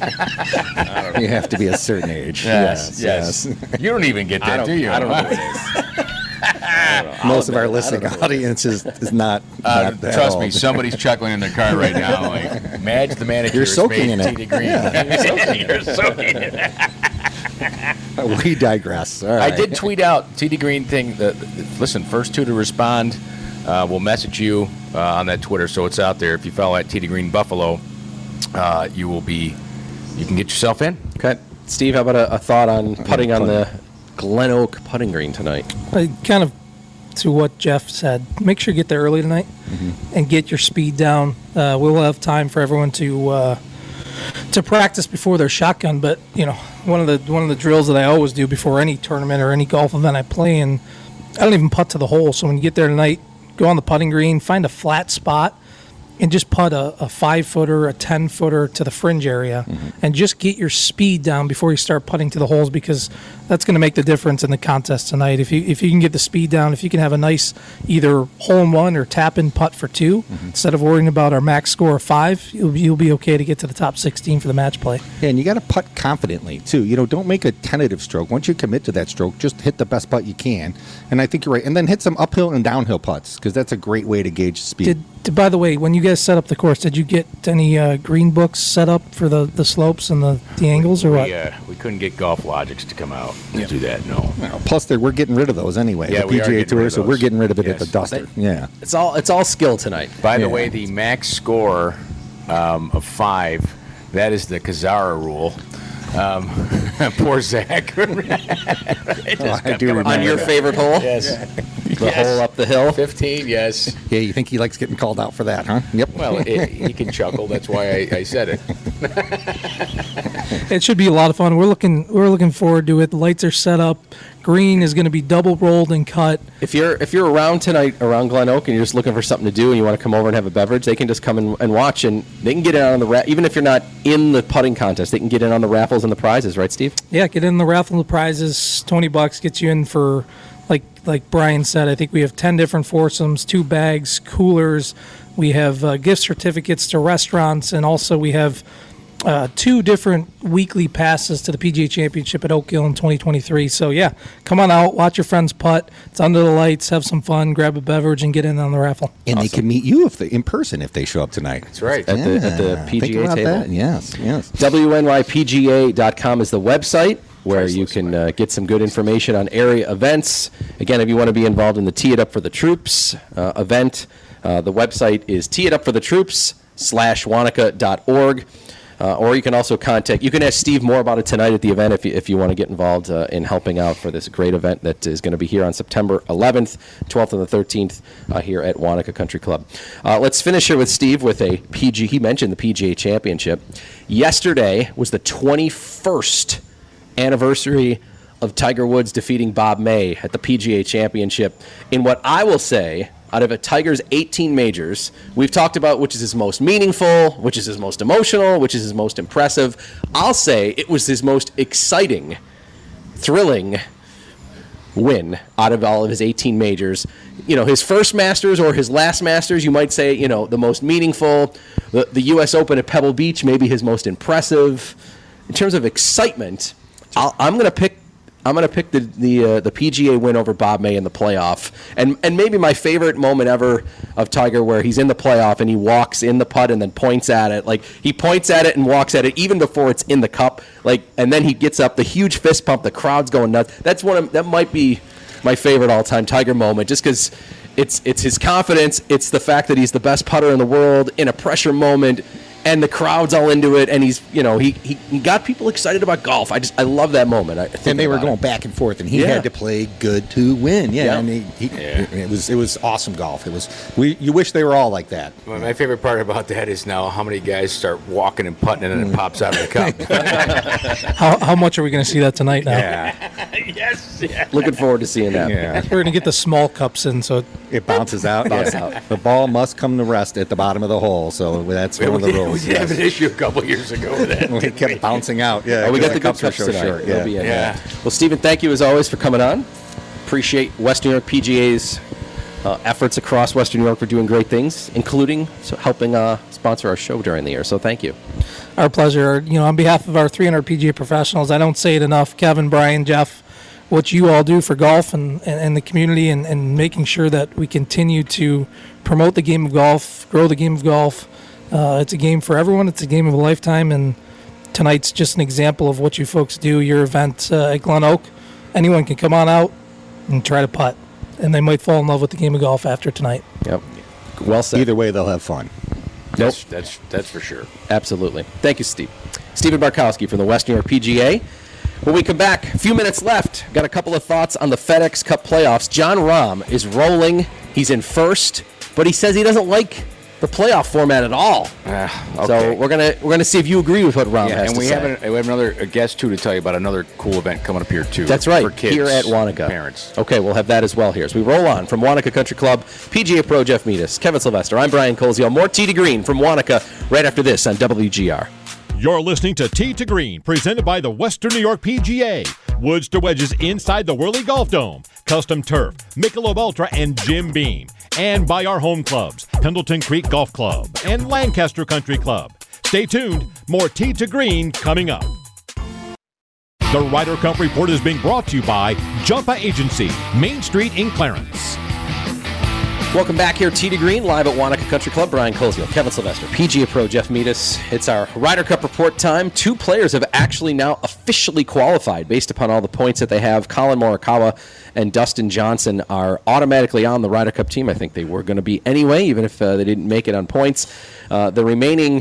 I don't know. You have to be a certain age. Yes, yes. You don't even get I that, don't, do you? I don't know what it is. I don't know. I'll Most of admit our it. I listening don't know what it is. audience is, is not, Uh, not that trust old. me, somebody's chuckling in their car right now. Like, Madge, the manicurist, You're soaking made in it. Tee to Green. You're soaking in it. We digress. All I right. did tweet out Tee to Green thing. The, the, listen, first two to respond, uh, we'll message you uh, on that Twitter, so it's out there. If you follow at Tee to Green Buffalo, uh, you will be. You can get yourself in. Okay, Steve, how about a, a thought on putting on the Glen Oak putting green tonight? I kind of to what Jeff said. Make sure you get there early tonight and get your speed down. Uh, we'll have time for everyone to uh, to practice before their shotgun. But you know, one of the one of the drills that I always do before any tournament or any golf event I play in, I don't even putt to the hole. So when you get there tonight, go on the putting green, find a flat spot, and just putt a, a five footer, a ten footer to the fringe area, Mm-hmm. and just get your speed down before you start putting to the holes, because that's going to make the difference in the contest tonight. If you if you can get the speed down, if you can have a nice either hole in one or tap in putt for two, Mm-hmm. instead of worrying about our max score of five, you'll, you'll be okay to get to the top sixteen for the match play. Yeah, and you got to putt confidently too. You know, don't make a tentative stroke. Once you commit to that stroke, just hit the best putt you can. And I think you're right. And then hit some uphill and downhill putts, because that's a great way to gauge speed. Did, did by the way, when you guys set up the course, did you get any uh, green books set up for the, the slopes and the, the angles, or what? We, uh, we couldn't get Golf Logics to come out and do that. No. Well, plus, they're, we're getting rid of those anyway. Yeah, the we are P G A getting Tour, rid of so we're those. getting rid of it at Yes. the Duster. Yeah. It's all it's all skill tonight. By the Yeah. way, the max score um, of five, that is the Kazara rule. Um, poor Zach. Oh, I do remember on your that. favorite hole. Yes. The Yes. hole up the hill. fifteen, yes. Yeah, you think he likes getting called out for that, huh? Yep. Well, it, he can chuckle. That's why I, I said it. It should be a lot of fun. We're looking we're looking forward to it. The lights are set up. Green is going to be double rolled and cut. If you're if you're around tonight around Glen Oak and you're just looking for something to do and you want to come over and have a beverage, they can just come and, and watch, and they can get in on the ra- even if you're not in the putting contest, they can get in on the raffles and the prizes, right, Steve? Yeah, get in the raffle of prizes. twenty bucks gets you in for, like like Brian said, I think we have ten different foursomes, two bags, coolers. We have uh, gift certificates to restaurants, and also we have uh, two different weekly passes to the P G A Championship at Oak Hill in twenty twenty-three. So, yeah, come on out, watch your friends putt. It's under the lights, have some fun, grab a beverage, and get in on the raffle. And Awesome. they can meet you if they, in person if they show up tonight. That's right. At the at the Yeah, P G think A about table. that. Yes, yes. W N Y P G A dot com is the website where you can uh, get some good information on area events. Again, if you want to be involved in the Tee It Up for the Troops uh, event, uh, the website is tee it up for the troops slash wanaka dot org. Uh, or you can also contact, you can ask Steve more about it tonight at the event if you, if you want to get involved uh, in helping out for this great event that is going to be here on September eleventh, twelfth, and the thirteenth uh, here at Wanaka Country Club. Uh, let's finish here with Steve with a P G. He mentioned the P G A Championship. Yesterday was the twenty-first anniversary of Tiger Woods defeating Bob May at the P G A Championship in what I will say, out of a Tiger's eighteen majors, we've talked about which is his most meaningful, which is his most emotional, which is his most impressive. I'll say it was his most exciting, thrilling win out of all of his eighteen majors. You know, his first Masters or his last Masters, you might say, you know, the most meaningful. The, the U S Open at Pebble Beach, maybe his most impressive. In terms of excitement, I'll, I'm going to pick I'm going to pick the the, uh, the P G A win over Bob May in the playoff. And and maybe my favorite moment ever of Tiger where he's in the playoff and he walks in the putt and then points at it. Like, he points at it and walks at it even before it's in the cup. Like, and then he gets up, the huge fist pump, the crowd's going nuts. That's one of, that might be my favorite all-time Tiger moment, just because it's, it's his confidence. It's the fact that he's the best putter in the world in a pressure moment. And the crowd's all into it, and he's, you know, he, he, he got people excited about golf. I just, I love that moment. I, And they were about going it. back and forth, and he Yeah. had to play good to win. Yeah, Yeah. and he, he, Yeah. it was it was awesome golf. It was we. You wish they were all like that. Well, my favorite part about that is now how many guys start walking and putting and then it pops out of the cup. How, how much are we going to see that tonight now? yes, yes. Looking forward to seeing that. Yeah, We're going to get the small cups in, so it bounces out. Bounces yeah. out. The ball must come to rest at the bottom of the hole. So that's one of the we, rules. we did have yes. an issue a couple years ago with that. It kept bouncing out. Yeah, Oh, we got 'cause the good cups were cups so tonight. short. They'll Yeah. be in Yeah. there. Well, Stephen, thank you as always for coming on. Appreciate Western New York P G A's uh, efforts across Western New York for doing great things, including so helping uh, sponsor our show during the year. So thank you. our pleasure. You know, on behalf of our three hundred P G A professionals, I don't say it enough. Kevin, Brian, Jeff, what you all do for golf and, and, and the community, and, and making sure that we continue to promote the game of golf, grow the game of golf. Uh, it's a game for everyone. It's a game of a lifetime, and tonight's just an example of what you folks do. Your event uh, at Glen Oak, anyone can come on out and try to putt, and they might fall in love with the game of golf after tonight. Yep. Well said. Either way, they'll have fun. That's, that's, that's for sure. Absolutely. Thank you, Steve. Stephen Barkowski from the West New York P G A. When we come back, a few minutes left. Got a couple of thoughts on the FedEx Cup playoffs. John Rahm is rolling. He's in first, but he says he doesn't like the playoff format at all. Uh, So okay. we're gonna we're gonna see if you agree with what Rahm Yeah, has and to we say. have, an, we have another a guest too to tell you about another cool event coming up here too. That's right, for kids, here at Wanaka. Parents. Okay, we'll have that as well here as we roll on from Wanaka Country Club. P G A Pro Jeff Meadis, Kevin Sylvester. I'm Brian Colesio. More Tee to Green from Wanaka right after this on W G R. You're listening to Tee to Green, presented by the Western New York P G A. Woods to wedges inside the Whirly Golf Dome. Custom Turf, Michelob Ultra, and Jim Beam. And by our home clubs, Pendleton Creek Golf Club and Lancaster Country Club. Stay tuned. More Tee to Green coming up. The Ryder Cup Report is being brought to you by Jumpa Agency, Main Street in Clarence. Welcome back here, Tee to Green, live at Wanaka Country Club. Brian Colesio, Kevin Sylvester, P G A Pro Jeff Meadis. It's our Ryder Cup report time. Two players have actually now officially qualified based upon all the points that they have. Colin Morikawa and Dustin Johnson are automatically on the Ryder Cup team. I think they were going to be anyway, even if uh, they didn't make it on points. Uh, the remaining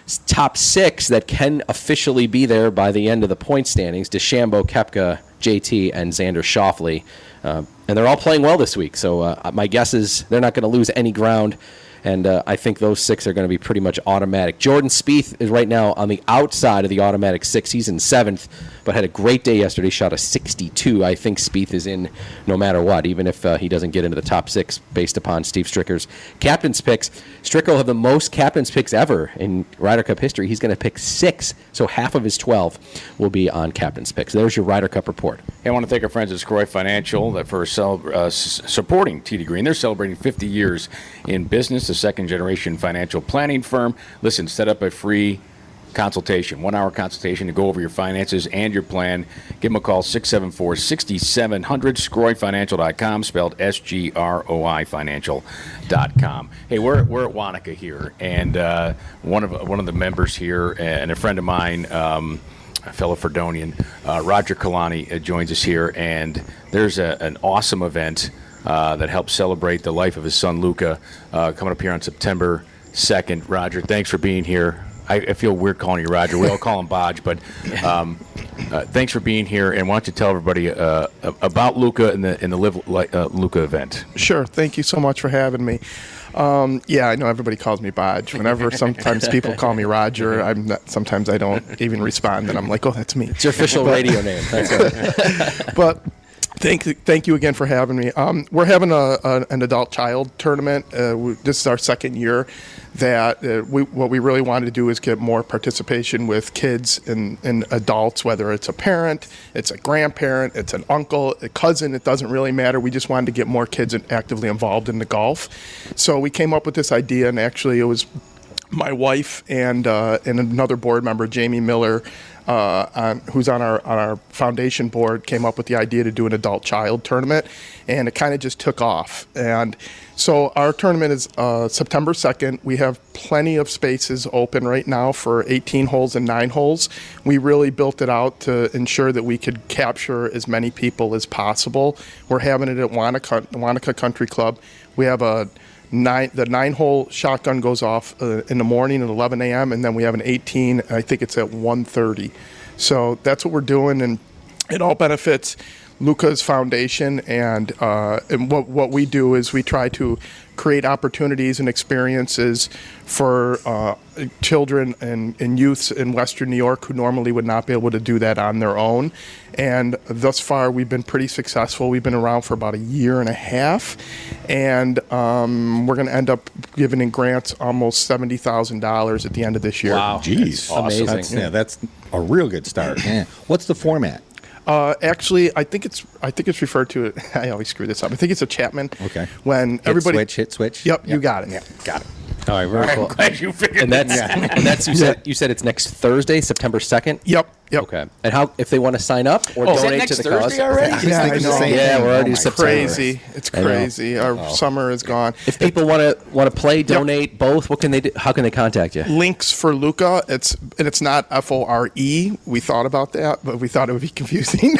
top six that can officially be there by the end of the point standings: DeChambeau, Koepka, J T, and Xander Schauffele. Uh, and they're all playing well this week, so uh, my guess is they're not going to lose any ground. And uh, I think those six are going to be pretty much automatic. Jordan Spieth is right now on the outside of the automatic six. He's in seventh, but had a great day yesterday. Shot a sixty-two. I think Spieth is in no matter what, even if uh, he doesn't get into the top six based upon Steve Stricker's captain's picks. Stricker will have the most captain's picks ever in Ryder Cup history. He's going to pick six, so half of his twelve will be on captain's picks. There's your Ryder Cup report. Hey, I want to thank our friends at Scroy Financial that for cel- uh, s- supporting Tee to Green. They're celebrating fifty years in business, a second-generation financial planning firm. Listen, set up a free consultation, one-hour consultation to go over your finances and your plan. Give them a call, six seven four, six seven zero zero, scroy financial dot com, spelled S G R O I financial dot com. Hey, we're we're at Wanaka here, and uh, one of one of the members here and a friend of mine, um, a fellow Fredonian, uh, Roger Kalani, uh, joins us here, and there's a, an awesome event uh, that helps celebrate the life of his son, Luca, uh, coming up here on September second. Roger, thanks for being here. I, I feel weird calling you Roger. We all call him Bodge, but um, uh, thanks for being here. And why don't you tell everybody uh, about Luca and the and the Live uh, Luca event? Sure. Thank you so much for having me. Um, yeah, I know everybody calls me Bodge. Whenever sometimes people call me Roger, I'm not, sometimes I don't even respond, and I'm like, oh, that's me. It's your official but, radio name. That's right. But thank thank you again for having me. Um, we're having a, a an adult child tournament. Uh, we, this is our second year. That uh, we, what we really wanted to do is get more participation with kids and, and adults, whether it's a parent, it's a grandparent, it's an uncle, a cousin, it doesn't really matter. We just wanted to get more kids actively involved in the golf. So we came up with this idea, and actually it was my wife and uh, and another board member, Jamie Miller, uh, on, who's on our on our foundation board, came up with the idea to do an adult child tournament, and it kind of just took off. And so our tournament is uh, September second. We have plenty of spaces open right now for eighteen holes and nine holes. We really built it out to ensure that we could capture as many people as possible. We're having it at Wanaka, Wanaka Country Club. We have a Nine, the nine-hole shotgun goes off uh, in the morning at eleven a.m., and then we have an eighteen, I think it's at one thirty. So that's what we're doing, and it all benefits Luca's foundation. And, uh, and what, what we do is we try to create opportunities and experiences for uh, children and, and youths in Western New York who normally would not be able to do that on their own. And thus far, we've been pretty successful. We've been around for about a year and a half, and um, we're going to end up giving in grants almost seventy thousand dollars at the end of this year. Wow. Jeez. Awesome. Amazing. That's, yeah, that's a real good start. Yeah. What's the format? Uh, actually, I think it's I think it's referred to. I always screw this up. I think it's a Chapman. Okay. When hit everybody switch, hit switch. Yep, yep. you got it. Yeah, got it. All right, very cool. I'm glad you figured and that's that out. and that's you said you said it's next Thursday, September second. Yep. Yep. Okay. And how if they want to sign up or Oh, Is that donate next to the Thursday cause? already? Yeah, I know. Yeah, we're already It's September. crazy. It's I know. crazy. Our Oh. summer is gone. If people want to want to play, donate, both, what can they do? How can they contact you? Links for Luca. It's and it's not F O R E. We thought about that, but we thought it would be confusing.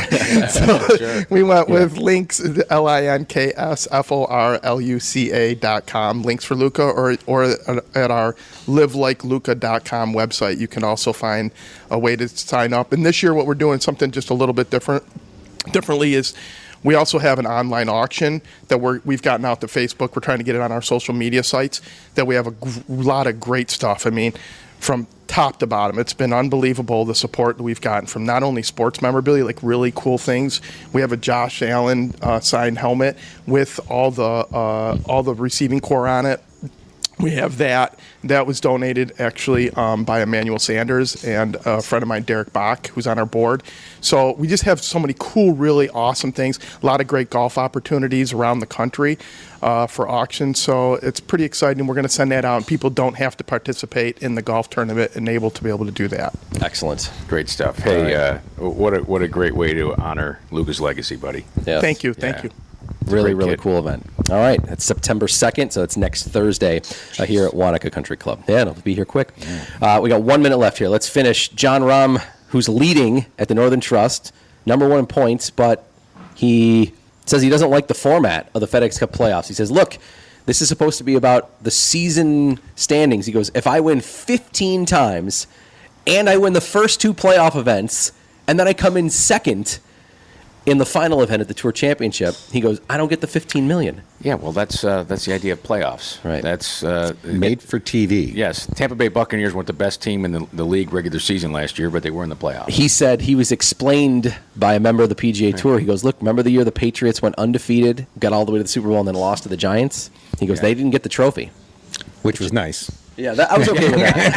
so Sure. we went with links L I N K S F O R L U C A dot com. Links for Luca, or or at our live like luca dot com website. You can also find a way to sign up. And this year, what we're doing something just a little bit different. Differently is. We also have an online auction that we're, we've gotten out to Facebook. We're trying to get it on our social media sites. That we have a g- lot of great stuff. I mean, from top to bottom, it's been unbelievable the support that we've gotten from not only sports memorabilia, like really cool things. We have a Josh Allen uh, signed helmet with all the uh, all the receiving core on it. We have that. That was donated actually um, by Emmanuel Sanders and a friend of mine, Derek Bach, who's on our board. So we just have so many cool, really awesome things. A lot of great golf opportunities around the country uh, for auctions. So it's pretty exciting. We're going to send that out, and people don't have to participate in the golf tournament and able to be able to do that. Excellent. Great stuff. Hey, uh, what a what a great way to honor Luca's legacy, buddy. Yes. Thank you. Thank Yeah. you. Really, great really kid. cool event. All right, it's September second, so it's next Thursday uh, here at Wanaka Country Club. Yeah, it'll be here quick. Uh, we got one minute left here. Let's finish. John Rahm, who's leading at the Northern Trust, number one in points, but he says he doesn't like the format of the FedEx Cup playoffs. He says, look, This is supposed to be about the season standings. He goes, if I win fifteen times and I win the first two playoff events and then I come in second in the final event at the Tour Championship, he goes, I don't get the fifteen million dollars. Yeah, well, that's uh, that's the idea of playoffs. Right. That's uh, made for T V. Yes. Tampa Bay Buccaneers weren't the best team in the, the league regular season last year, but they were in the playoffs. He said he was explained by a member of the P G A Tour. He goes, look, remember the year the Patriots went undefeated, got all the way to the Super Bowl, and then lost to the Giants? He goes, yeah. They didn't get the trophy. Which was nice. Yeah, that, I was okay with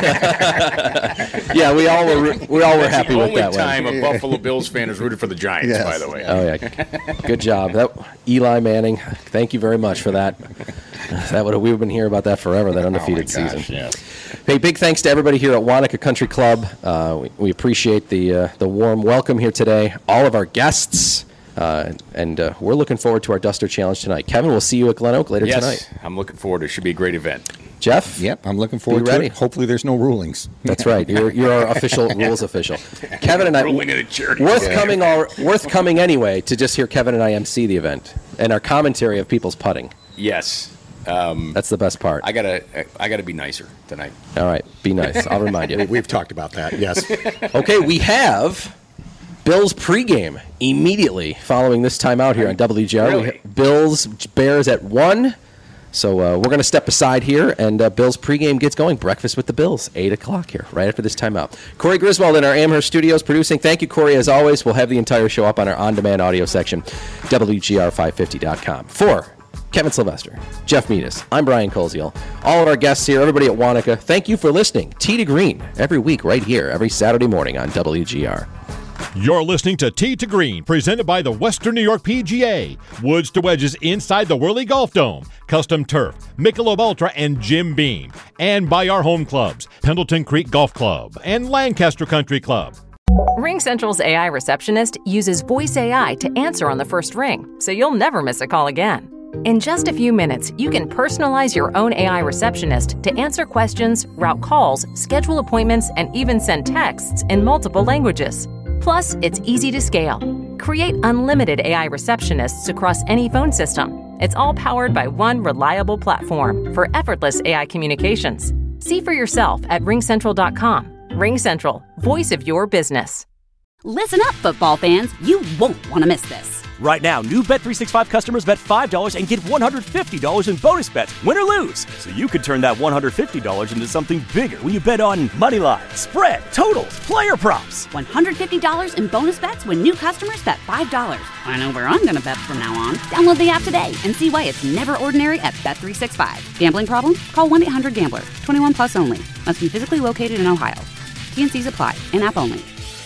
that. Yeah, we all were we all were That's happy the with that only time one. a Buffalo Bills fan has rooted for the Giants, Yes. by the way. Oh, yeah. Good job. That, Eli Manning, thank you very much for that. That would have, we've been hearing about that forever, that undefeated oh my gosh, season. Yes. Hey, big thanks to everybody here at Wanaka Country Club. Uh, we, we appreciate the uh, the warm welcome here today. All of our guests. Uh, and uh, we're looking forward to our Duster Challenge tonight. Kevin, we'll see you at Glen Oak later yes, tonight. I'm looking forward. It should be a great event. Jeff? Yep, I'm looking forward Be to ready. it. Hopefully there's no rulings. That's right. You're, you're our official rules official. Kevin and I, Ruling at a charity. worth Yeah. coming all, worth coming anyway to just hear Kevin and I M C the event and our commentary of people's putting. Yes. Um, That's the best part. I gotta, I gotta be nicer tonight. All right, be nice. I'll remind you. We've talked about that, yes. Okay, we have Bills pregame immediately following this time out here on W G R. Really? We have Bills Bears at one. So uh, we're going to step aside here, and uh, Bills pregame gets going. Breakfast with the Bills, eight o'clock here, right after this timeout. Corey Griswold in our Amherst studios producing. Thank you, Corey, as always. We'll have the entire show up on our on-demand audio section, W G R five fifty dot com. For Kevin Sylvester, Jeff Meadis, I'm Brian Koziel. All of our guests here, everybody at Wanaka, thank you for listening. Tee to Green, every week right here, every Saturday morning on W G R. You're listening to Tee to Green, presented by the Western New York P G A. Woods to wedges inside the Whirly Golf Dome. Custom Turf, Michelob Ultra, and Jim Beam. And by our home clubs, Pendleton Creek Golf Club and Lancaster Country Club. RingCentral's A I receptionist uses voice A I to answer on the first ring, so you'll never miss a call again. In just a few minutes, you can personalize your own A I receptionist to answer questions, route calls, schedule appointments, and even send texts in multiple languages. Plus, it's easy to scale. Create unlimited A I receptionists across any phone system. It's all powered by one reliable platform for effortless A I communications. See for yourself at ring central dot com. RingCentral, voice of your business. Listen up, football fans. You won't want to miss this. Right now, new Bet three sixty-five customers bet five dollars and get one hundred fifty dollars in bonus bets, win or lose. So you could turn that one hundred fifty dollars into something bigger when you bet on money line, spread, totals, player props. one hundred fifty dollars in bonus bets when new customers bet five dollars. I know where I'm going to bet from now on. Download the app today and see why it's never ordinary at Bet three sixty-five. Gambling problem? Call one eight hundred gambler. twenty-one plus only. Must be physically located in Ohio. T and C's apply. In-app only.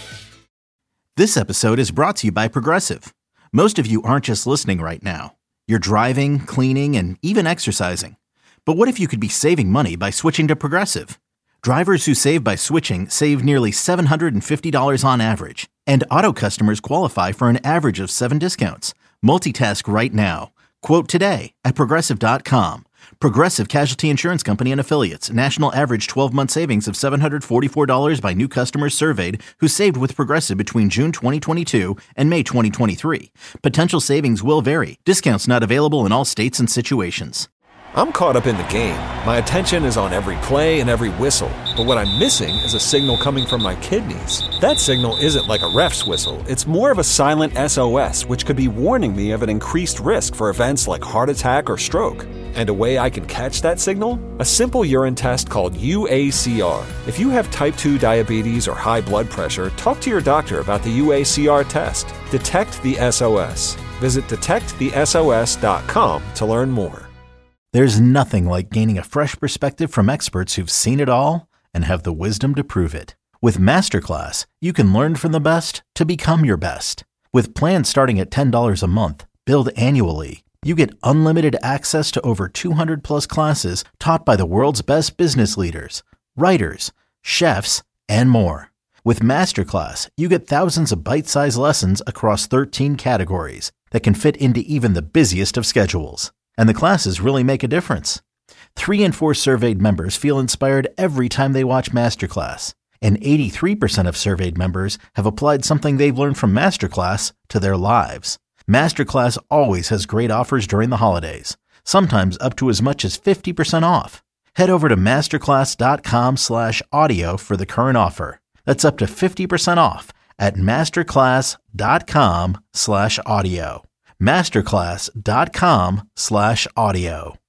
This episode is brought to you by Progressive. Most of you aren't just listening right now. You're driving, cleaning, and even exercising. But what if you could be saving money by switching to Progressive? Drivers who save by switching save nearly seven hundred fifty dollars on average. And auto customers qualify for an average of seven discounts. Multitask right now. Quote today at Progressive dot com. Progressive Casualty Insurance Company and Affiliates. National average twelve-month savings of seven hundred forty-four dollars by new customers surveyed who saved with Progressive between June twenty twenty-two and May twenty twenty-three. Potential savings will vary. Discounts not available in all states and situations. I'm caught up in the game. My attention is on every play and every whistle. But what I'm missing is a signal coming from my kidneys. That signal isn't like a ref's whistle. It's more of a silent S O S, which could be warning me of an increased risk for events like heart attack or stroke. And a way I can catch that signal? A simple urine test called U A C R. If you have type two diabetes or high blood pressure, talk to your doctor about the U A C R test. Detect the S O S. Visit detect the S O S dot com to learn more. There's nothing like gaining a fresh perspective from experts who've seen it all and have the wisdom to prove it. With Masterclass, you can learn from the best to become your best. With plans starting at ten dollars a month, billed annually, you get unlimited access to over two hundred plus classes taught by the world's best business leaders, writers, chefs, and more. With Masterclass, you get thousands of bite-sized lessons across thirteen categories that can fit into even the busiest of schedules. And the classes really make a difference. Three in four surveyed members feel inspired every time they watch Masterclass. And eighty-three percent of surveyed members have applied something they've learned from Masterclass to their lives. Masterclass always has great offers during the holidays. sometimes up to as much as fifty percent off. Head over to masterclass.com slash audio for the current offer. That's up to fifty percent off at masterclass.com slash audio. masterclass.com slash audio.